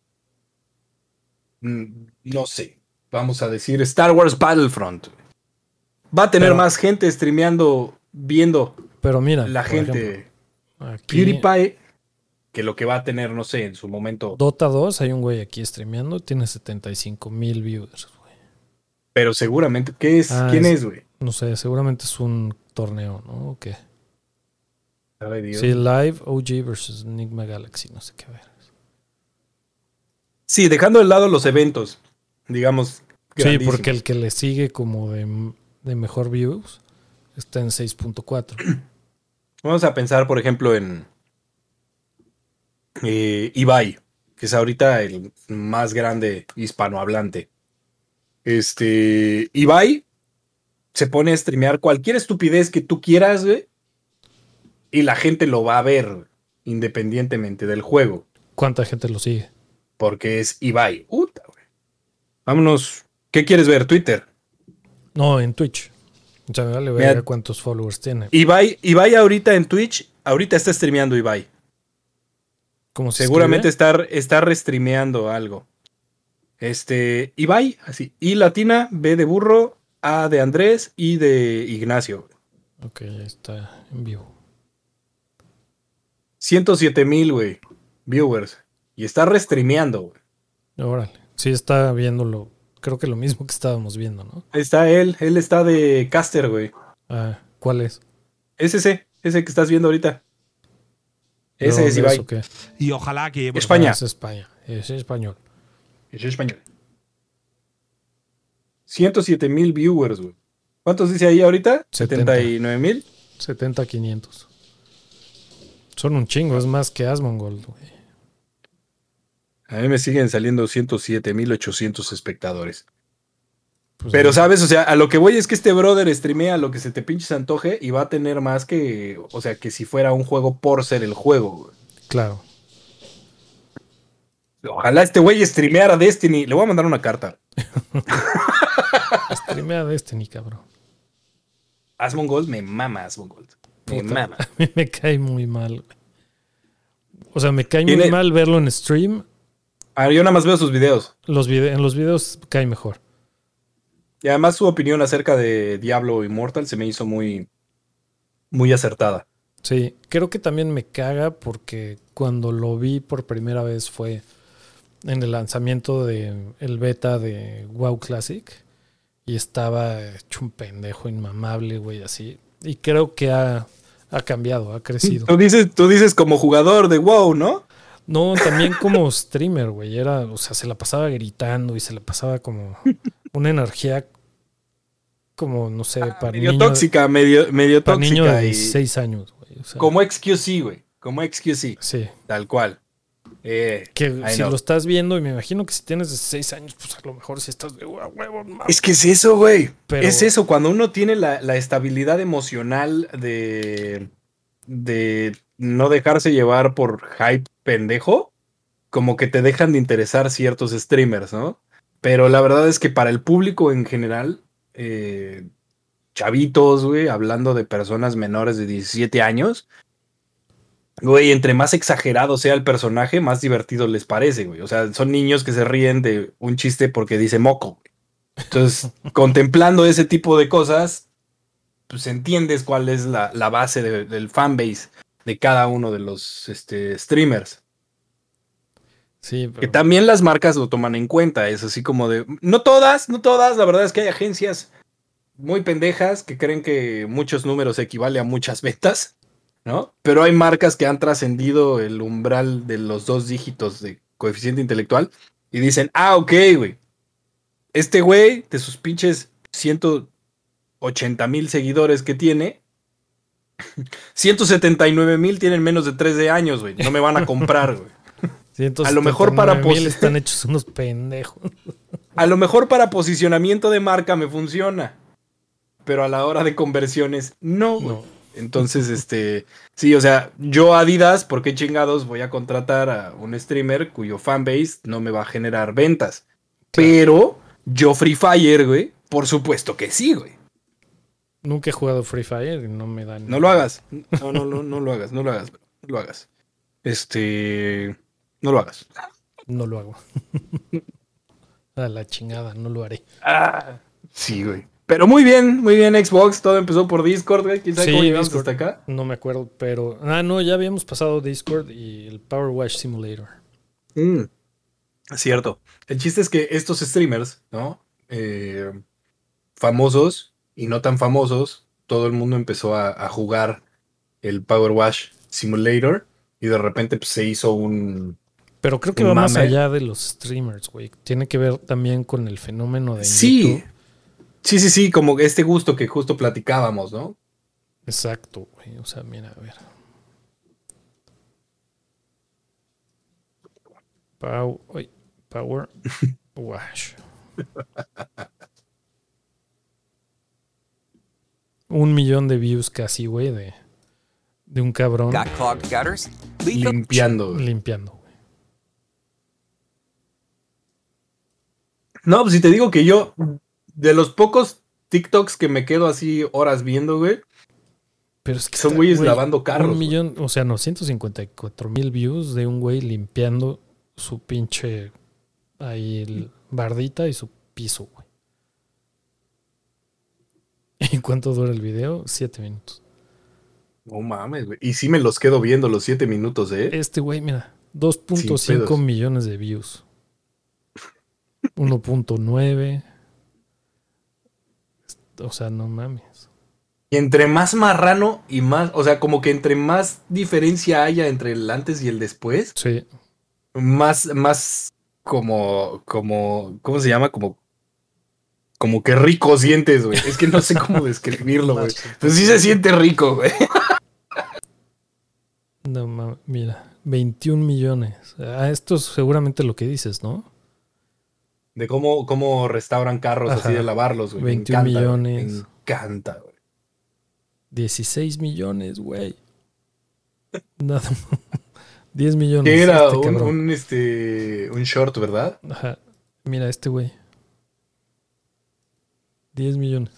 no sé, vamos a decir Star Wars Battlefront, va a tener Pero- más gente streameando, viendo Pero mira, la por gente ejemplo, aquí PewDiePie que lo que va a tener, no sé, en su momento. Dota 2, hay un güey aquí streameando, tiene 75,000 viewers, güey. Pero seguramente, ¿qué es? ¿Quién es, güey? No sé, seguramente es un torneo, ¿no? ¿O qué? Sabe Dios. Sí, Live OG versus Enigma Galaxy, no sé qué ver. Sí, dejando de lado los eventos, digamos. Sí, grandísimos. porque el que le sigue como de mejor views está en 6.4. Vamos a pensar, por ejemplo, en Ibai, que es ahorita el más grande hispanohablante. Ibai se pone a streamear cualquier estupidez que tú quieras, güey, y la gente lo va a ver independientemente del juego, ¿Cuánta gente lo sigue? porque es Ibai. Puta, güey. Vámonos. ¿Qué quieres ver? Twitter. No, en Twitch. O sea, me vale Mira, ver cuántos followers tiene. Ibai ahorita en Twitch, ahorita está streameando Ibai. ¿Cómo se Seguramente escribe? está restreameando algo. Ibai, así. I latina, B de burro, A de Andrés y de Ignacio. Ok, ya está en vivo. 107,000, güey, viewers. Y está restreameando, güey. Órale. Sí, está viéndolo. Creo que lo mismo que estábamos viendo, ¿no? Está él está de caster, güey. Ah, ¿cuál es? Ese que estás viendo ahorita. ¿De Ese es dónde Ibai. o qué? Y ojalá que... bueno, España. Es España. Es español. Es español. 107,000 viewers, güey. ¿Cuántos dice ahí ahorita? 70. 79,000. 70,500. Son un chingo, es más que Asmongold, güey. A mí me siguen saliendo 107,800 espectadores. Pues, Pero, sí. ¿sabes? O sea, a lo que voy es que este brother streamea lo que se te pinche se antoje y va a tener más que, o sea, que si fuera un juego por ser el juego, güey. Claro. Ojalá este güey streameara Destiny. Le voy a mandar una carta. Streamea Destiny, cabrón. Asmongold me mama Asmongold. Me Puta, mama. a mí me cae muy mal, güey. O sea, me cae Tiene- muy mal verlo en stream. Yo nada más veo sus videos. En los videos cae mejor. Y además su opinión acerca de Diablo Immortal se me hizo muy, muy acertada. Sí, creo que también me caga porque cuando lo vi por primera vez fue en el lanzamiento de el beta de WoW Classic y estaba hecho un pendejo inmamable, güey, así. Y creo que ha cambiado, ha crecido. Tú dices como jugador de WoW, ¿no? No, también como streamer, güey. O sea, se la pasaba gritando y se la pasaba como una energía como, no sé, para Medio niño, tóxica, medio para niño tóxica. de Y 16 años, güey. O sea, como XQC, güey. Como XQC. sí. Tal cual. Que I si know. lo estás viendo, y me imagino que si tienes 16 años, pues a lo mejor si estás de huevo, mames. Es que es eso, güey. Pero- Es eso, cuando uno tiene la estabilidad emocional de no dejarse llevar por hype pendejo, como que te dejan de interesar ciertos streamers, ¿no? Pero la verdad es que para el público en general, chavitos, güey, hablando de personas menores de 17 años, güey, entre más exagerado sea el personaje, más divertido les parece, güey. O sea, son niños que se ríen de un chiste porque dice moco, güey. Entonces, contemplando ese tipo de cosas, pues entiendes cuál es la base del fanbase de cada uno de los streamers. Sí, Que pero también las marcas lo toman en cuenta. Es así como de. No todas. La verdad es que hay agencias muy pendejas que creen que muchos números equivale a muchas ventas, ¿no? Pero hay marcas que han trascendido el umbral de los 2 dígitos de coeficiente intelectual y dicen, ok, güey. Este güey, de sus pinches 180,000 seguidores que tiene, 179,000 tienen menos de 13 años, güey. No me van a comprar, güey. A lo mejor para 179,000 están hechos unos pendejos. A lo mejor para posicionamiento de marca me funciona, pero a la hora de conversiones no, güey. No. Entonces, sí, o sea, yo Adidas, ¿por qué chingados voy a contratar a un streamer cuyo fanbase no me va a generar ventas? Claro. Pero yo Free Fire, güey, por supuesto que sí, güey. Nunca he jugado Free Fire y no me dan. No lo hagas. No lo hagas, no lo hagas, no lo hagas. No lo hagas. No lo hago. A la chingada, no lo haré. Sí, güey. Pero muy bien, Xbox. Todo empezó por Discord, güey. ¿Quién sabe cómo llegamos Discord. hasta acá? No me acuerdo, pero. No, ya habíamos pasado Discord y el Power Wash Simulator. Cierto. El chiste es que estos streamers, ¿no? Famosos y no tan famosos, todo el mundo empezó a jugar el Power Wash Simulator y de repente pues, se hizo un... Pero creo que Un va más mame. allá de los streamers, güey. Tiene que ver también con el fenómeno de Sí. YouTube. Sí, como este gusto que justo platicábamos, ¿no? Exacto, güey. O sea, mira, a ver. Power Wash. 1,000,000 de views casi, güey, de un cabrón Got clogged gutters? Leave them. Limpiando. güey. limpiando, güey. No, pues si te digo que yo, de los pocos TikToks que me quedo así horas viendo, güey, Pero es que son está, güeyes güey, lavando carros. 1,000,000, o sea, no, 154,000 views de un güey limpiando su pinche ahí bardita y su piso, güey. ¿Y cuánto dura el video? 7 minutos. No mames, güey. Y sí me los quedo viendo los 7 minutos, ¿eh? Este güey, mira, Sin 2.5 pedos. millones de views. 1.9. O sea, no mames. Y entre más marrano y más, o sea, como que entre más diferencia haya entre el antes y el después, Sí. más como, ¿cómo se llama? Como que rico sientes, güey. Es que no sé cómo describirlo, güey. Pues sí se siente rico, güey. No mames, mira, 21 millones. Esto es seguramente lo que dices, ¿no? De cómo restauran carros Ajá. así de lavarlos, güey. 21 me encanta, güey. millones. Me encanta, güey. 16 millones, güey. Nada. 10 millones. Que era este cabrón. un short, ¿verdad? Ajá. Mira, este güey. 10 millones.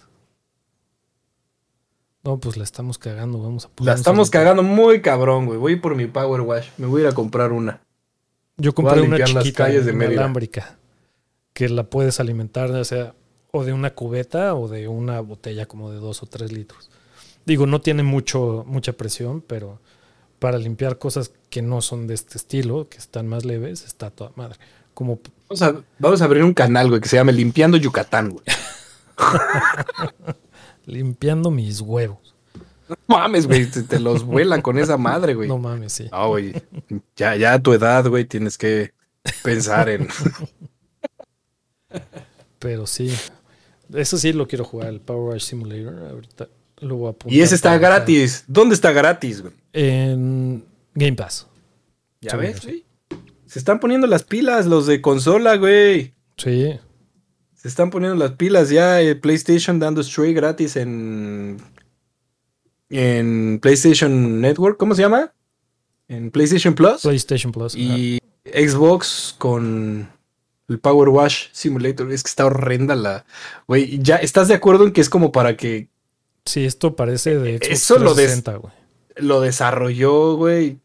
No, pues la estamos cagando. Vamos a La ponernos estamos a limpiar. cagando muy cabrón, güey. Voy por mi Power Wash. Me voy a ir a comprar una. Yo Voy a compré una limpiar las chiquita, calles de una Mérida. alámbrica, que la puedes alimentar, ya sea o de una cubeta o de una botella como de 2 o 3 litros. Digo, no tiene mucha presión, pero para limpiar cosas que no son de este estilo, que están más leves, está toda madre. Como Vamos a abrir un canal, güey, que se llame Limpiando Yucatán, güey. limpiando mis huevos. No mames, güey, te los vuelan con esa madre, güey. No mames, sí. No, güey. Ya a tu edad, güey, tienes que pensar en. Pero sí. Eso sí lo quiero jugar, el Power Wash Simulator. Ahorita lo voy a apuntar. Y ese está para bajar. gratis. ¿Dónde está gratis, güey? En Game Pass. ¿Ya Sí, ves, sí. güey? Se están poniendo las pilas los de consola, güey. Sí. Se están poniendo las pilas ya. PlayStation dando Stray gratis en PlayStation Network. ¿Cómo se llama? En PlayStation Plus. PlayStation Plus. Ajá. Y Xbox con el Power Wash Simulator. Es que está horrenda la. Güey, ya estás de acuerdo en que es como para que Sí, esto parece de Xbox eso 360, güey. lo desarrolló, güey.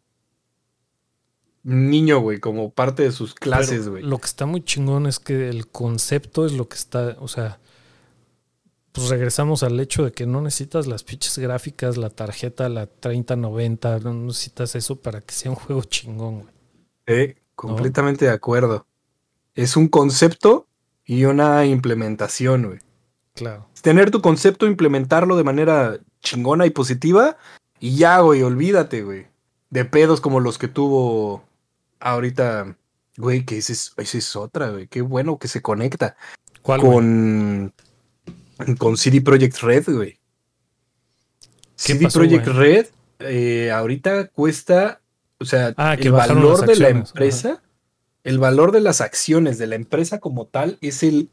Un niño, güey, como parte de sus clases, Pero güey. lo que está muy chingón es que el concepto es lo que está, o sea, pues regresamos al hecho de que no necesitas las pinches gráficas, la tarjeta, la 3090, no necesitas eso para que sea un juego chingón, güey. Completamente de acuerdo. Es un concepto y una implementación, güey. Claro. Tener tu concepto, implementarlo de manera chingona y positiva, y ya, güey, olvídate, güey. De pedos como los que tuvo ahorita, güey, que esa es otra, güey. Qué bueno que se conecta ¿Cuál, güey? con CD Projekt Red, güey. ¿Qué CD pasó, Projekt güey? Red ahorita cuesta, o sea, Que el bajaron valor las de la acciones. empresa, el valor de las acciones de la empresa como tal es el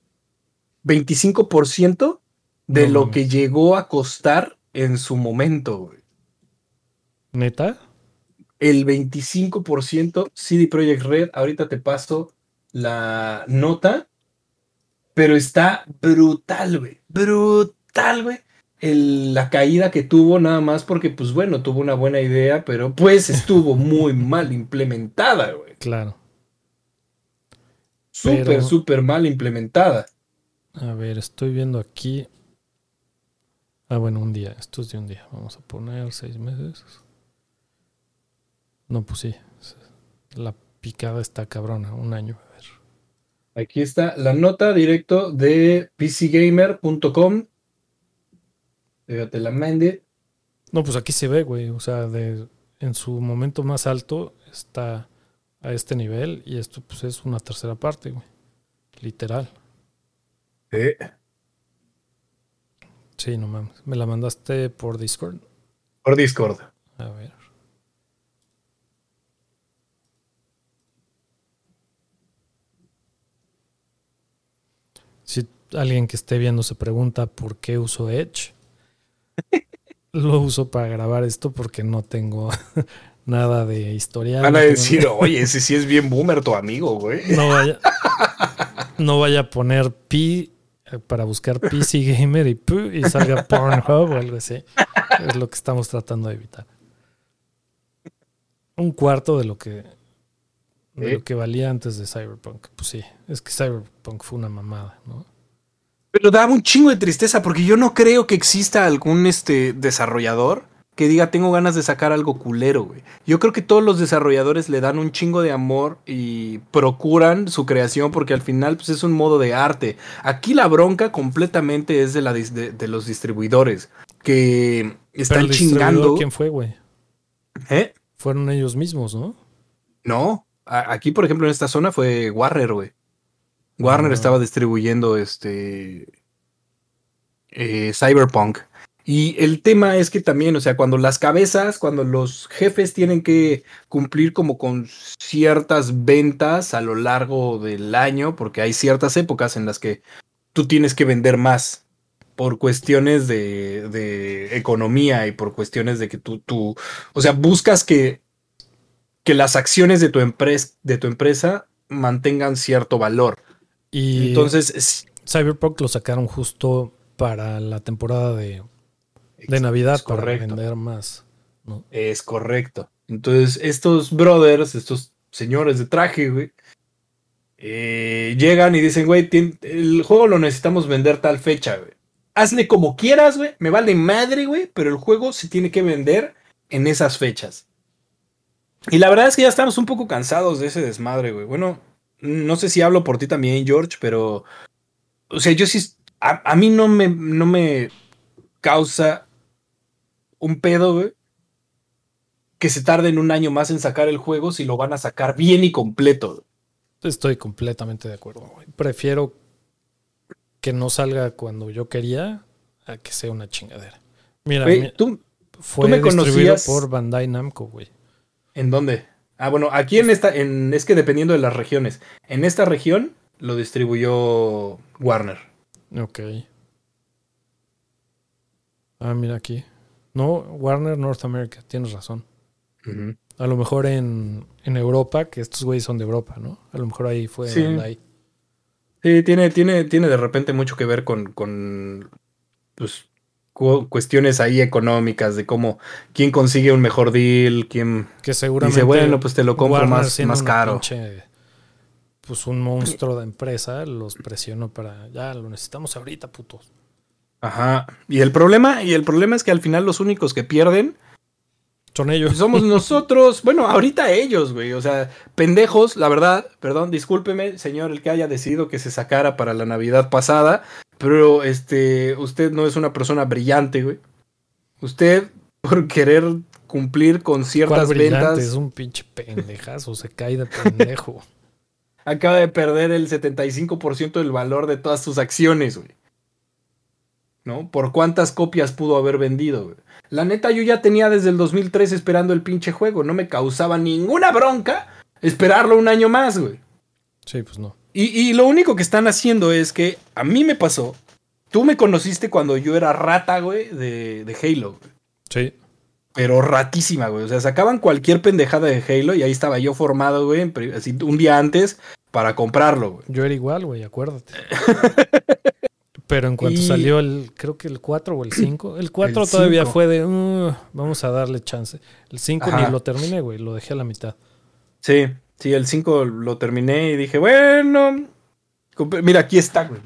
25% de No lo mames. que llegó a costar en su momento, güey. ¿Neta? El 25% CD Projekt Red, ahorita te paso la nota, pero está brutal, güey. Brutal, güey. La caída que tuvo nada más porque, pues bueno, tuvo una buena idea, pero pues estuvo muy mal implementada, güey. Claro. Súper, Pero- súper mal implementada. A ver, estoy viendo aquí. Ah, bueno, un día. Esto es de un día. Vamos a poner 6 meses. No, pues sí. La picada está cabrona. Un año. A ver. Aquí está la nota directo de pcgamer.com. Déjate la mande. No, pues aquí se ve, güey. O sea, en su momento más alto está a este nivel. Y esto, pues, es una tercera parte, güey. Literal. Sí, no mames. ¿Me la mandaste por Discord? Por Discord. A ver. Si alguien que esté viendo se pregunta por qué uso Edge, lo uso para grabar esto porque no tengo nada de historial. Van a no tengo decir, nada. oye, ese sí es bien boomer tu amigo, güey. No vaya a poner P para buscar PC Gamer y salga Pornhub o algo así. Es lo que estamos tratando de evitar. Un cuarto de lo que valía antes de Cyberpunk. Pues sí, es que Cyberpunk fue una mamada, ¿no? Pero daba un chingo de tristeza porque yo no creo que exista algún desarrollador que diga tengo ganas de sacar algo culero, güey. Yo creo que todos los desarrolladores le dan un chingo de amor y procuran su creación porque al final pues, es un modo de arte. Aquí la bronca completamente es de los distribuidores que Pero están el distribuidor, chingando. ¿quién fue, güey? ¿Eh? Fueron ellos mismos, ¿no? No, aquí por ejemplo en esta zona fue Warner, güey. Warner Ah. estaba distribuyendo Cyberpunk. Y el tema es que también, o sea, cuando los jefes tienen que cumplir como con ciertas ventas a lo largo del año, porque hay ciertas épocas en las que tú tienes que vender más por cuestiones de economía y por cuestiones de que o sea, buscas que las acciones de tu empresa mantengan cierto valor. Y Entonces, Cyberpunk lo sacaron justo para la temporada de Navidad, es para correcto. vender más, ¿no? Es correcto. Entonces, estos brothers, estos señores de traje, güey, llegan y dicen, güey, el juego lo necesitamos vender tal fecha, güey. Hazle como quieras, güey, me vale madre, güey, pero el juego se tiene que vender en esas fechas. Y la verdad es que ya estamos un poco cansados de ese desmadre, güey. Bueno, no sé si hablo por ti también, George, pero, o sea, yo sí, a mí no me causa un pedo, güey, que se tarden un año más en sacar el juego si lo van a sacar bien y completo. Estoy completamente de acuerdo, güey. Prefiero que no salga cuando yo quería a que sea una chingadera. Mira, Güey, tú fue me distribuido conocías. por Bandai Namco, güey. ¿En dónde? Ah, bueno, aquí es que dependiendo de las regiones. En esta región lo distribuyó Warner. Ok. Ah, mira aquí. No, Warner North America, tienes razón. Ujú. A lo mejor en Europa, que estos güeyes son de Europa, ¿no? A lo mejor ahí fue Sí. Bandai. Sí, tiene de repente mucho que ver con pues, cuestiones ahí económicas de quién consigue un mejor deal, quién Que seguramente dice, bueno, pues te lo compro Warner, siendo más una caro. pinche, pues un monstruo de empresa, los presionó para, ya, lo necesitamos ahorita, putos. Ajá. Y el problema es que al final los únicos que pierden Son ellos. somos nosotros. Bueno, ahorita ellos, güey. O sea, pendejos, la verdad. Perdón, discúlpeme, señor, el que haya decidido que se sacara para la Navidad pasada. Pero usted no es una persona brillante, güey. Usted, por querer cumplir con ¿Cuál ciertas brillante? ventas, Es un pinche pendejazo, se cae de pendejo. acaba de perder el 75% del valor de todas sus acciones, güey. ¿No? ¿Por cuántas copias pudo haber vendido, güey? La neta, yo ya tenía desde el 2003 esperando el pinche juego. No me causaba ninguna bronca esperarlo un año más, güey. Sí, pues no. Y lo único que están haciendo es que a mí me pasó. Tú me conociste cuando yo era rata, güey, de Halo, güey. Sí. Pero ratísima, güey. O sea, sacaban cualquier pendejada de Halo y ahí estaba yo formado, güey, así un día antes para comprarlo, güey. Yo era igual, güey, acuérdate. Pero en cuanto Y- salió creo que el 4 o el 5. El 4 El todavía 5. fue de, vamos a darle chance. El 5 Ajá. ni lo terminé, güey, lo dejé a la mitad. Sí, el 5 lo terminé y dije, bueno, mira, aquí está, güey.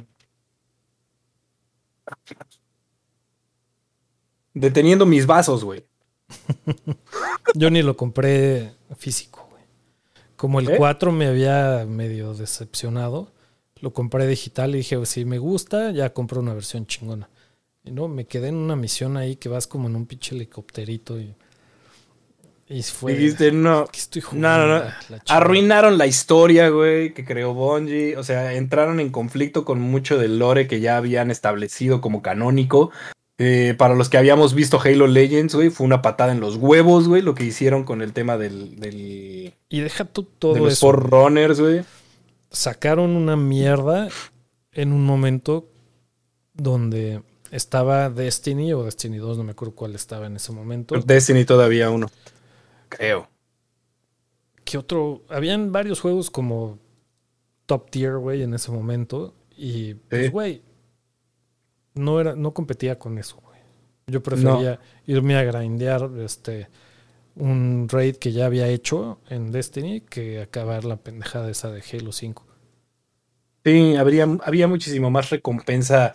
Deteniendo mis vasos, güey. Yo ni lo compré físico, güey. Como el ¿Eh? 4 me había medio decepcionado, lo compré digital y dije, si me gusta, ya compro una versión chingona. Y no, me quedé en una misión ahí que vas como en un pinche helicópterito y fue... Dijiste, no, ¿Qué estoy jugando? no. La chingada. Arruinaron la historia, güey, que creó Bungie. O sea, entraron en conflicto con mucho del lore que ya habían establecido como canónico. Para los que habíamos visto Halo Legends, güey, fue una patada en los huevos, güey, lo que hicieron con el tema de Y deja tú todo los eso. Forerunners, güey. Sacaron una mierda en un momento donde estaba Destiny o Destiny 2, no me acuerdo cuál estaba en ese momento. Destiny todavía uno, creo. ¿Qué otro? Habían varios juegos como top tier, güey, en ese momento. Y, pues, Sí. güey, no competía con eso, güey. Yo prefería irme a grindear un raid que ya había hecho en Destiny que acabar la pendejada esa de Halo 5. Sí, había muchísimo más recompensa,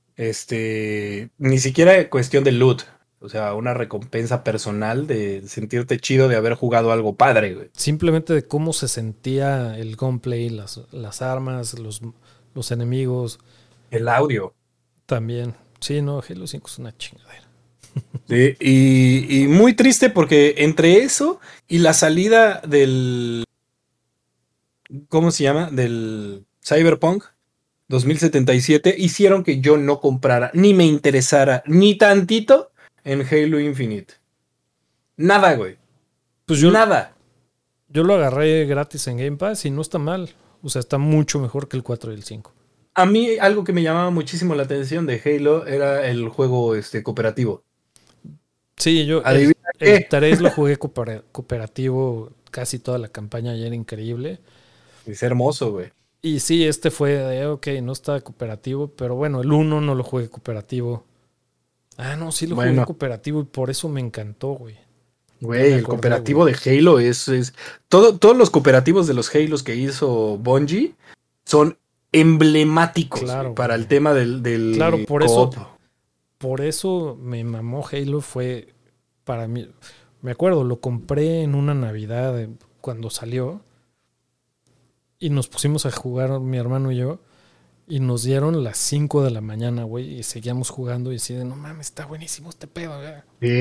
ni siquiera cuestión de loot, o sea, una recompensa personal de sentirte chido de haber jugado algo padre, güey. Simplemente de cómo se sentía el gunplay, las armas, los enemigos El audio. también. Sí, no, Halo 5 es una chingadera. Sí, y muy triste porque entre eso y la salida del, ¿cómo se llama? Del Cyberpunk, 2077, hicieron que yo no comprara, ni me interesara, ni tantito en Halo Infinite. Nada, güey. Pues yo, Nada. yo lo agarré gratis en Game Pass y no está mal. O sea, está mucho mejor que el 4 y el 5. A mí algo que me llamaba muchísimo la atención de Halo era el juego cooperativo. Sí, yo ¿Adivina el qué? 3 lo jugué cooperativo casi toda la campaña y era increíble. Es hermoso, güey. Y sí, este fue de, ok, no está cooperativo, pero bueno, el 1 no lo jugué cooperativo. Ah, no, sí lo jugué Bueno. cooperativo y por eso me encantó, güey. Güey, Ya me el acordé, cooperativo güey. de Halo es todos los cooperativos de los Halos que hizo Bungie son emblemáticos, Claro, güey, para güey. el tema del Claro, co-op. por eso me mamó Halo, fue para mí. Me acuerdo, lo compré en una Navidad cuando salió y nos pusimos a jugar mi hermano y yo y nos dieron las 5 de la mañana, güey, y seguíamos jugando y así de, no mames, está buenísimo este pedo, güey.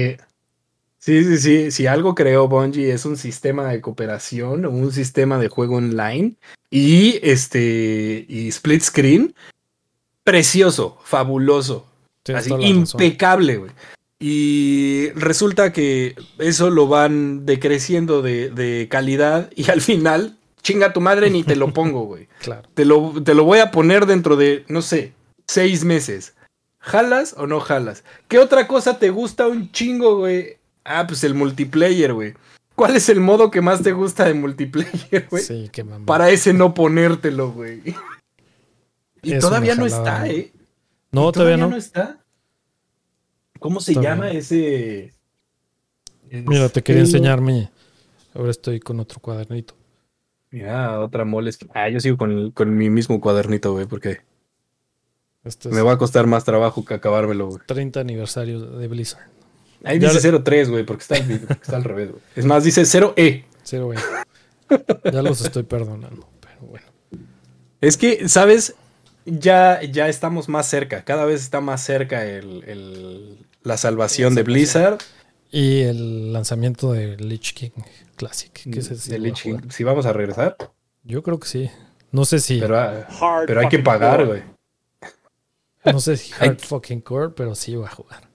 Sí. Si algo creó Bungie es un sistema de cooperación, un sistema de juego online y y split screen precioso, fabuloso, Tienes así toda la razón. impecable, güey. Y resulta que eso lo van decreciendo de calidad y al final, chinga tu madre, ni te lo pongo, güey. Claro. Te lo voy a poner dentro de, no sé, 6 meses. ¿Jalas o no jalas? ¿Qué otra cosa te gusta un chingo, güey? Ah, pues el multiplayer, güey. ¿Cuál es el modo que más te gusta de multiplayer, güey? Sí, qué mamá. Para ese no ponértelo, güey. Y Es todavía una no jalada, está, ¿no? ¿eh? No, ¿Y todavía no. está? ¿Cómo se Todavía llama no. ese? Mira, te quería Halo. enseñarme. Ahora estoy con otro cuadernito. Mira, otra moles. Ah, yo sigo con mi mismo cuadernito, güey, porque Este me es va a costar más trabajo que acabármelo, güey. 30 aniversario de Blizzard. Ahí Ya dice le- 03, güey, porque está al revés, güey. Es más, dice 0E. Cero, güey. Ya los estoy perdonando, pero bueno. Es que, ¿sabes? Ya estamos más cerca. Cada vez está más cerca la salvación de Blizzard. Y el lanzamiento de Lich King Classic. Que ese sí De lo voy a Lich King. jugar. Si vamos a regresar. Yo creo que sí. No sé si. Pero Hard hay que fucking pagar, core. güey. No sé si Hay- Hard Fucking Core, pero sí voy a jugar.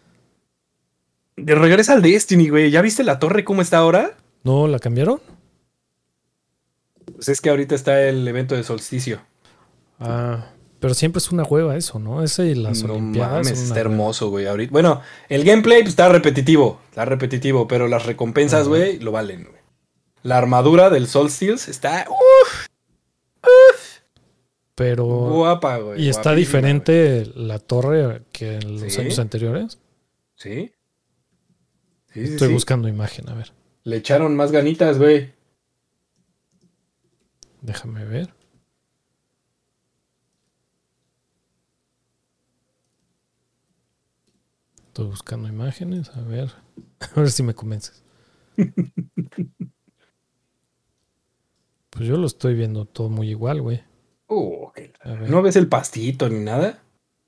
Regresa al Destiny, güey. ¿Ya viste la torre cómo está ahora? ¿No la cambiaron? Pues es que ahorita está el evento de solsticio. Ah, pero siempre es una hueva eso, ¿no? Ese y las No Olimpiadas. mames, son está una hueva. hermoso, güey. Ahorita. Bueno, el gameplay pues, está repetitivo, pero las recompensas, Ajá. güey, lo valen, güey. La armadura del Solstice está Pero. guapa, güey. ¿Y está guapísima, diferente la torre que en los Sí. años anteriores? güey. Sí, Estoy sí. buscando imagen, a ver. Le echaron más ganitas, güey. Déjame ver. Estoy buscando imágenes, a ver. A ver si me convences. Pues yo lo estoy viendo todo muy igual, güey. Ok. A ver. ¿No ves el pastito ni nada?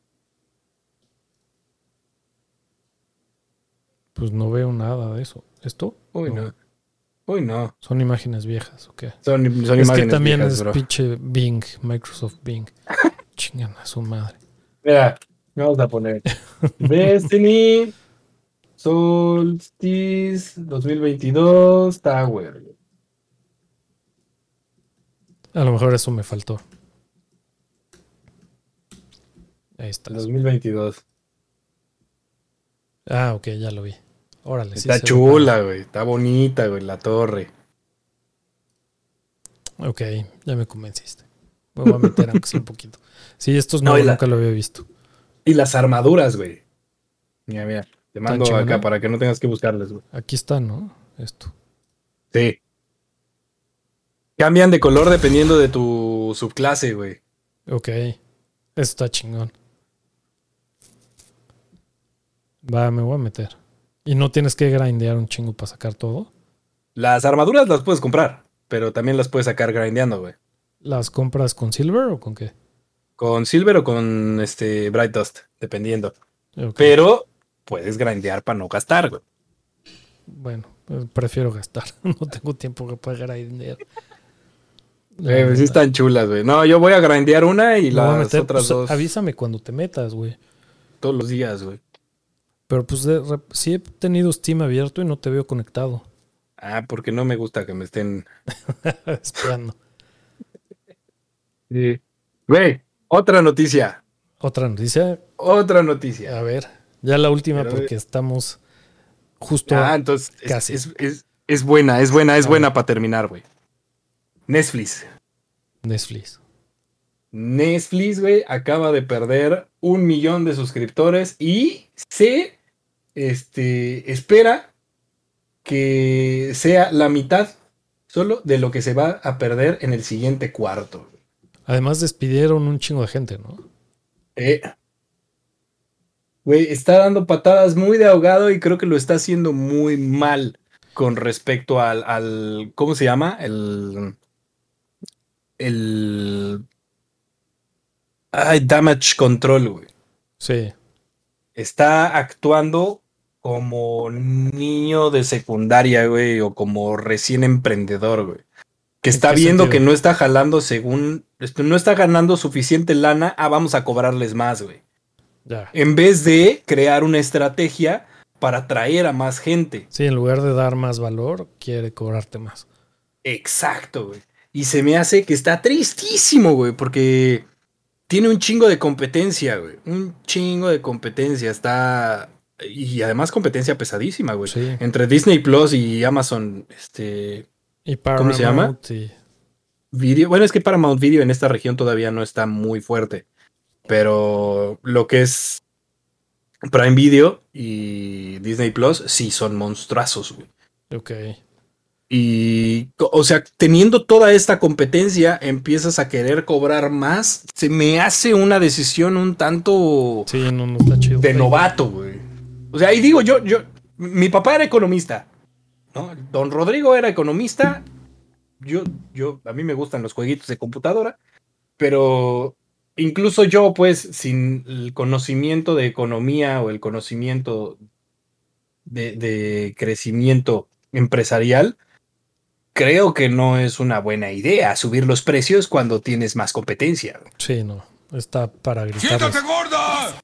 Pues no veo nada de eso. ¿Esto? Uy, no. Uy, no. Son imágenes viejas, ¿o qué? Son Es imágenes que también viejas, es bro. pinche Bing, Microsoft Bing. Chingan a su madre. Mira, vamos a poner Destiny Solstice 2022 Tower. A lo mejor eso me faltó. Ahí está. 2022. Ah, ok, ya lo vi. Órale, sí Está se ve chula, güey. Está bonita, güey, la torre. padre. Ok, ya me convenciste. Me voy a meter aunque sea un poquito. Sí, estos no, No, nunca lo había visto. Y las armaduras, güey. Mira. Te mando chingona? acá para que no tengas que buscarles, güey. Aquí está, ¿no? Esto. Sí. Cambian de color dependiendo de tu subclase, güey. Ok. Eso está chingón. Va, me voy a meter. ¿Y no tienes que grindear un chingo para sacar todo? Las armaduras las puedes comprar, pero también las puedes sacar grindeando, güey. ¿Las compras con silver o con qué? Con Silver o con Bright Dust, dependiendo. Ok. Pero puedes grindear para no gastar, güey. Bueno, prefiero gastar. No tengo tiempo para grindear. Pues sí están chulas, güey. No, yo voy a grindear una y Me voy a las meter, otras pues, dos avísame cuando te metas, güey. todos los días, güey. Pero pues sí he tenido Steam abierto y no te veo conectado. Ah, porque no me gusta que me estén... Espiando. Sí. Güey, otra noticia. Otra noticia. Otra noticia. A ver, ya la última Pero, porque estamos justo entonces casi. es buena ver. para terminar, güey. Netflix. Netflix, güey, acaba de perder 1 millón de suscriptores y se espera que sea la mitad solo de lo que se va a perder en el siguiente cuarto. Además despidieron un chingo de gente, ¿no? Güey, está dando patadas muy de ahogado y creo que lo está haciendo muy mal con respecto al ¿cómo se llama? El damage control, güey. Sí. Está actuando como niño de secundaria, güey, o como recién emprendedor, güey. Que ¿En está qué viendo sentido? que no está jalando no está ganando suficiente lana, vamos a cobrarles más, güey. Ya. En vez de crear una estrategia para atraer a más gente. Sí, en lugar de dar más valor, quiere cobrarte más. Exacto, güey. Y se me hace que está tristísimo, güey, porque tiene un chingo de competencia, güey. Un chingo de competencia. Y además competencia pesadísima, güey. Sí. Entre Disney Plus y Amazon, Y ¿cómo se llama? Paramount y... Video. Bueno, es que Paramount Video en esta región todavía no está muy fuerte. Pero lo que es Prime Video y Disney Plus sí son monstruosos, güey. Ok. Y, o sea, teniendo toda esta competencia, empiezas a querer cobrar más. Se me hace una decisión un tanto Sí, no está chido. de novato, güey. O sea, y digo, mi papá era economista, ¿no? Don Rodrigo era economista. A mí me gustan los jueguitos de computadora, pero incluso yo, pues, sin el conocimiento de economía o el conocimiento de crecimiento empresarial, creo que no es una buena idea subir los precios cuando tienes más competencia. Sí, no. Está para gritar. ¡Siéntate gorda!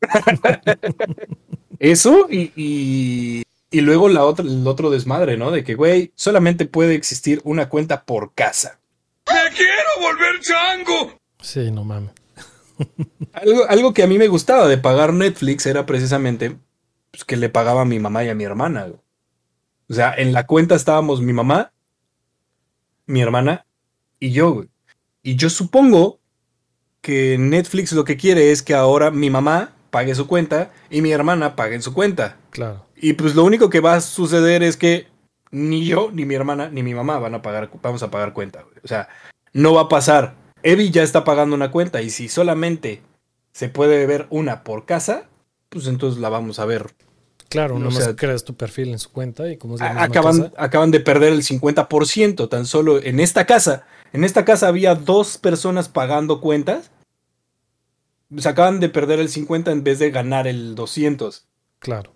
Eso y luego el otro desmadre, ¿no? De que, güey, solamente puede existir una cuenta por casa. ¡Me quiero volver chango! Sí, no mames. Algo que a mí me gustaba de pagar Netflix era precisamente pues, que le pagaba a mi mamá y a mi hermana. Güey. O sea, en la cuenta estábamos mi mamá, mi hermana y yo, güey. Y yo supongo que Netflix lo que quiere es que ahora mi mamá pague su cuenta y mi hermana pague su cuenta. Claro. Y pues lo único que va a suceder es que ni yo, ni mi hermana, ni mi mamá vamos a pagar cuenta. Güey. O sea, no va a pasar. Evi ya está pagando una cuenta y si solamente se puede ver una por casa, pues entonces la vamos a ver. Claro, O nomás sea, creas tu perfil en su cuenta y como es la misma casa. acaban de perder el 50% tan solo en esta casa. En esta casa había 2 personas pagando cuentas. Se acaban de perder el 50 en vez de ganar el 200. Claro.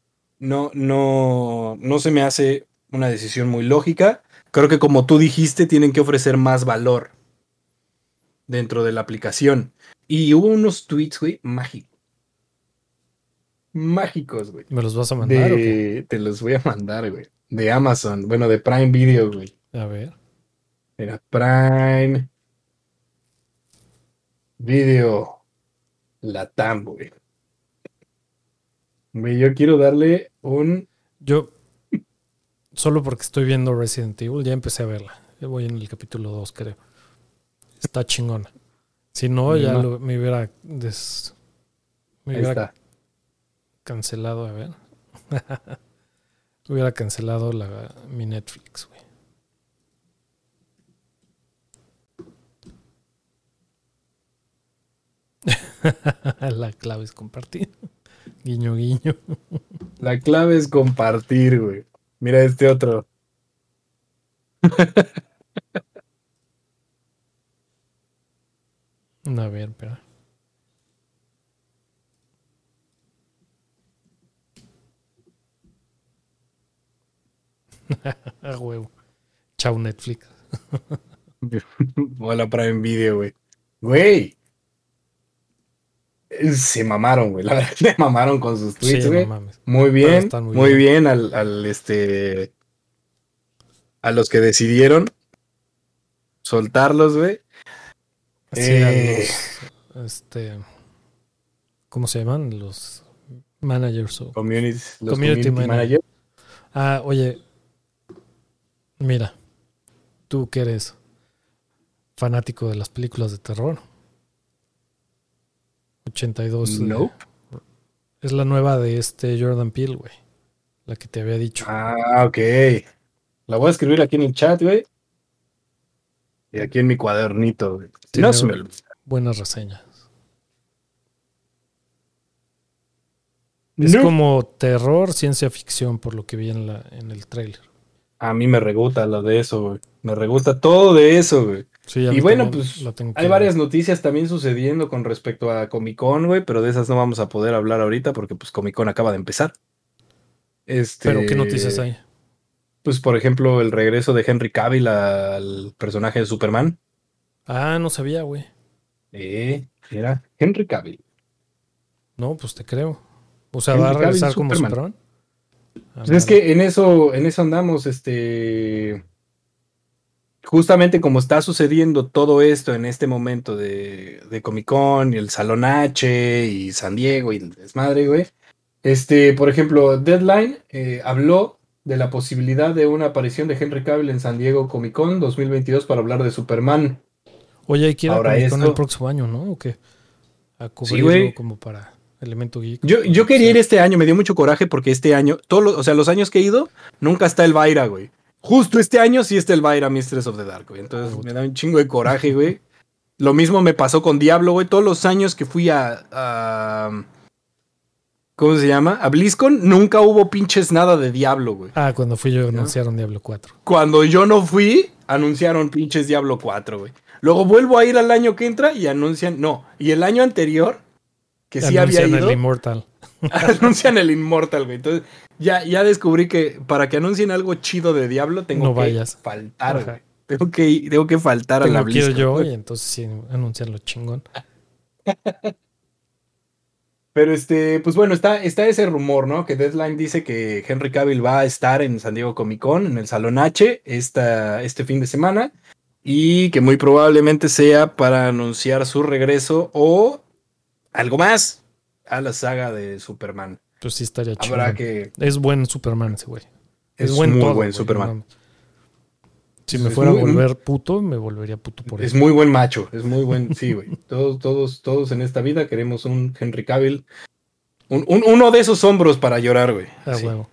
No se me hace una decisión muy lógica. Creo que como tú dijiste, tienen que ofrecer más valor dentro de la aplicación. Y hubo unos tweets, güey, mágicos. Mágicos, güey. ¿Me los vas a mandar o qué? Te los voy a mandar, güey. De Amazon, bueno, de Prime Video, güey. A ver. Era Prime Video Latam, güey. Güey, yo quiero darle un... Yo, solo porque estoy viendo Resident Evil, ya empecé a verla. Yo voy en el capítulo 2, creo. Está chingona. Si no, ya No. me hubiera, me Ahí hubiera está. cancelado, a ver. Hubiera cancelado mi Netflix, güey. La clave es compartir. Guiño, guiño. La clave es compartir, güey. Mira este otro. A ver, espera. A huevo. Chau, Netflix. Hola Prime Video, güey. Güey, se mamaron, güey. La verdad, se mamaron con sus tweets, Sí, no güey. mames. Muy Pero bien, están muy muy bien. bien a los que decidieron soltarlos, güey. Sí, a Eh, los, ¿cómo se llaman? Los managers o los community community manager. managers. Ah, oye, mira, tú que eres fanático de las películas de terror. 82 No. es la nueva de Jordan Peele, güey. La que te había dicho. Ah, ok. La voy a escribir aquí en el chat, güey. Y aquí en mi cuadernito, güey. Si no Tiene se me olvida. buenas reseñas. Es No. como terror, ciencia ficción, por lo que vi en el tráiler. A mí me regusta lo de eso, güey. Me regusta todo de eso, güey. Sí, a Y mí bueno, también pues la tengo que hay ver. varias noticias también sucediendo con respecto a Comic Con, güey, pero de esas no vamos a poder hablar ahorita porque pues Comic Con acaba de empezar. Pero ¿qué noticias hay? Pues por ejemplo, el regreso de Henry Cavill al personaje de Superman. Ah, no sabía, güey. Era Henry Cavill. No, pues te creo. O sea, ¿va a Henry Cavill regresar como Superman. Superman? Ah, Pues es que en eso andamos, justamente como está sucediendo todo esto en este momento de Comic Con y el Salón H y San Diego y el desmadre, güey. Por ejemplo, Deadline habló de la posibilidad de una aparición de Henry Cavill en San Diego Comic Con 2022 para hablar de Superman. Oye, hay que ir a Ahora Comic Con el esto, próximo año, ¿no? ¿O qué? A sí, cubrirlo güey. como para Elemento Geek. Yo quería ir este año, me dio mucho coraje porque este año, o sea, los años que he ido, nunca está el Elvira, güey. Justo este año sí está el Elvira Mistress of the Dark, güey. Entonces me da un chingo de coraje, güey. Lo mismo me pasó con Diablo, güey. Todos los años que fui ¿cómo se llama? A BlizzCon, nunca hubo pinches nada de Diablo, güey. Ah, cuando fui yo ¿No? anunciaron Diablo 4. Cuando yo no fui, anunciaron pinches Diablo 4, güey. Luego vuelvo a ir al año que entra y anuncian, no. Y el año anterior, que sí había Anuncian ido, el Immortal. anuncian el Immortal, güey. Entonces, ya descubrí que para que anuncien algo chido de Diablo, tengo No que vayas. faltar, Ajá. güey. Tengo que faltar a la Tengo que ir BlizzCon. yo güey. y entonces sí anuncian lo chingón. Pero pues bueno, está ese rumor, ¿no? Que Deadline dice que Henry Cavill va a estar en San Diego Comic Con, en el Salón H, este fin de semana. Y que muy probablemente sea para anunciar su regreso o algo más a la saga de Superman. Pues sí estaría Habrá chingón. que. Es buen Superman ese güey. Es Es buen muy todo, buen güey, Superman. no mames. Si Es me fuera a muy- volver puto, me volvería puto por Es él. muy buen macho, es muy buen, sí, güey. Todos en esta vida queremos un Henry Cavill. Uno de esos hombros para llorar, güey. Ah, Sí. huevo.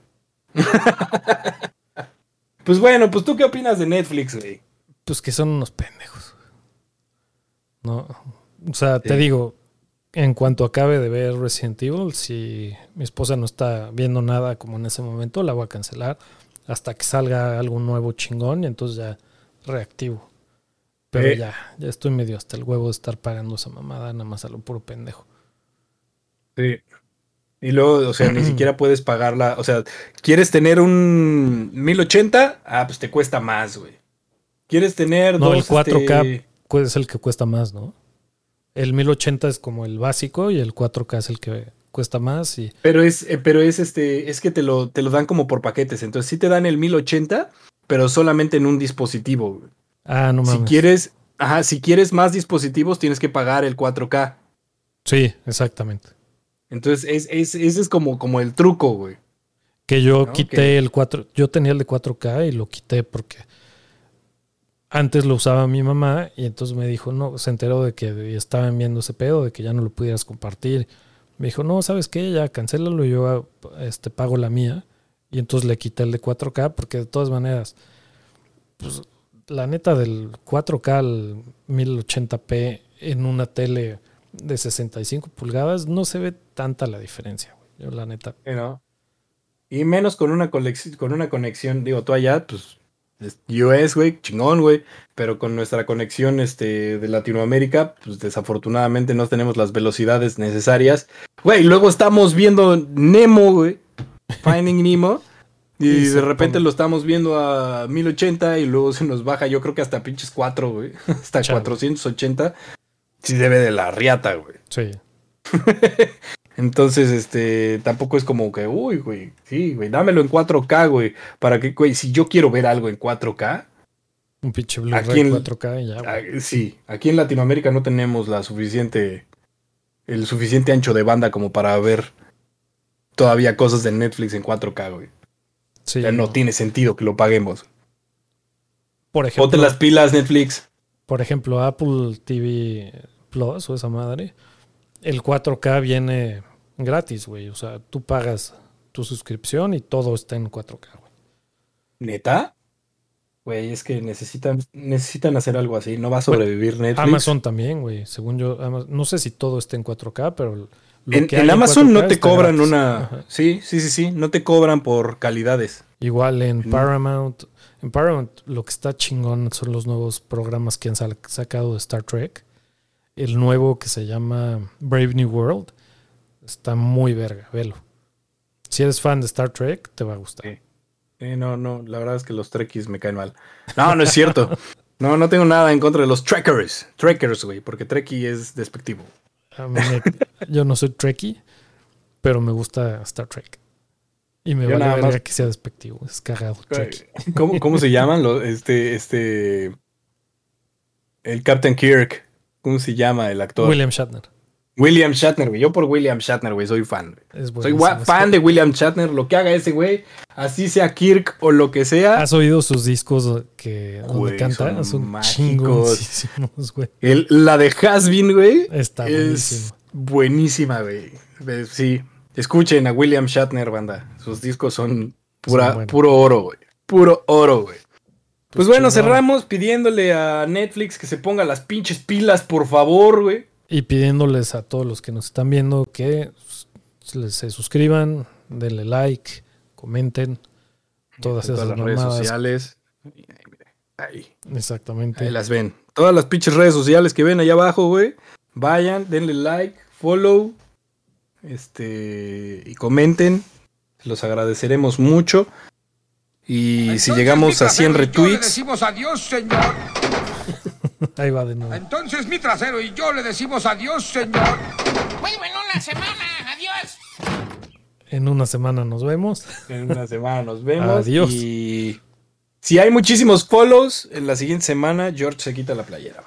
Pues bueno, pues tú qué opinas de Netflix, güey. Pues que son unos pendejos. No. O sea, te Sí. digo, en cuanto acabe de ver Resident Evil, si mi esposa no está viendo nada como en ese momento, la voy a cancelar hasta que salga algo nuevo chingón y entonces ya reactivo. Pero ya estoy medio hasta el huevo de estar pagando esa mamada nada más a lo puro pendejo. Sí. Y luego, o sea, ni siquiera puedes pagarla. O sea, ¿quieres tener un 1080? Ah, pues te cuesta más, güey. ¿Quieres tener No, dos, el 4K es el que cuesta más, ¿no? El 1080 es como el básico y el 4K es el que cuesta más. Pero es que te lo dan como por paquetes. Entonces sí te dan el 1080, pero solamente en un dispositivo, güey. Ah, no mames. Si quieres más dispositivos, tienes que pagar el 4K. Sí, exactamente. Entonces, ese es como el truco, güey. Que yo ¿No? quité el 4, yo tenía el de 4K y lo quité porque antes lo usaba mi mamá y entonces me dijo, no, se enteró de que estaban viendo ese pedo, de que ya no lo pudieras compartir. Me dijo, no, ¿sabes qué? Ya cancélalo, yo pago la mía. Y entonces le quité el de 4K porque de todas maneras, pues la neta del 4K al 1080p en una tele de 65 pulgadas no se ve tanta la diferencia, güey. Yo la neta. ¿No? Y menos con una conexión, digo, tú allá, pues, US, güey, chingón, güey, pero con nuestra conexión de Latinoamérica, pues desafortunadamente no tenemos las velocidades necesarias. Güey, luego estamos viendo Nemo, güey, Finding Nemo, Y Y de se repente pone- lo estamos viendo a 1080 y luego se nos baja, yo creo que hasta pinches 4, güey. Hasta Chale. 480. Sí debe de la riata, güey. Sí. Entonces, tampoco es como que, uy, güey, sí, güey, dámelo en 4K, güey. Para que, güey, si yo quiero ver algo en 4K, Un pinche Aquí Blu-ray en- 4K y ya, güey. sí, aquí en Latinoamérica no tenemos el suficiente ancho de banda como para ver todavía cosas de Netflix en 4K, güey. Sí, O sea, no tiene sentido que lo paguemos. Por Ponte ejemplo, las pilas, Netflix. Apple TV Plus o esa madre, el 4K viene gratis, güey. O sea, tú pagas tu suscripción y todo está en 4K, güey. ¿Neta? Güey, es que necesitan hacer algo así. No va a sobrevivir Netflix. Amazon también, güey. Según yo, no sé si todo está en 4K, pero En Amazon no te está cobran gratis. una... Ajá. Sí. No te cobran por calidades. Igual en En- Paramount. En Paramount lo que está chingón son los nuevos programas que han sacado de Star Trek. El nuevo que se llama Brave New World está muy verga, velo. Si eres fan de Star Trek, te va a gustar. Sí. No, la verdad es que los Trekkies me caen mal. No es cierto. No tengo nada en contra de los Trekkers. Trekkers, güey, porque Trekkie es despectivo. A mí yo no soy Trekkie, pero me gusta Star Trek. Y me Yo vale nada verga más- que sea despectivo. Es cagado, Trekkie. ¿Cómo se llaman? El Captain Kirk. ¿Cómo se llama el actor? William Shatner. William Shatner, güey. Yo por William Shatner, güey, soy fan. Es Soy buenísimo. fan de William Shatner. Lo que haga ese güey, así sea Kirk o lo que sea. ¿Has oído sus discos donde Güey, canta? son Son mágicos. chingoncísimos, güey. La de Has-Been, güey. Está Es buenísimo. buenísima, güey. Sí. Escuchen a William Shatner, banda. Sus discos son buenos. puro oro, güey. Puro oro, güey. Pues bueno, chingón. cerramos pidiéndole a Netflix que se ponga las pinches pilas, por favor, güey. Y pidiéndoles a todos los que nos están viendo que se suscriban, denle like, comenten, todas En esas las redes mamadas. sociales. Ahí Exactamente. las ven. Todas las pinches redes sociales que ven allá abajo, güey. Vayan, denle like, follow. Y comenten. Los agradeceremos mucho. Y si llegamos a 100 Yo le retweets, decimos adiós, señor. Ahí va de nuevo. Entonces mi trasero y yo le decimos adiós, señor. Vuelvo en una semana. Adiós. En una semana nos vemos. en una semana nos vemos. Adiós. Y si hay muchísimos follows, en la siguiente semana George se quita la playera.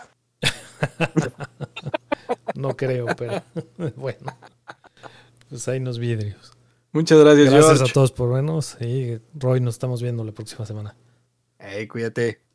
No creo, pero bueno. Pues ahí nos vidrios. Muchas gracias, Gracias George. a todos por vernos. Y Roy, nos estamos viendo la próxima semana. Cuídate.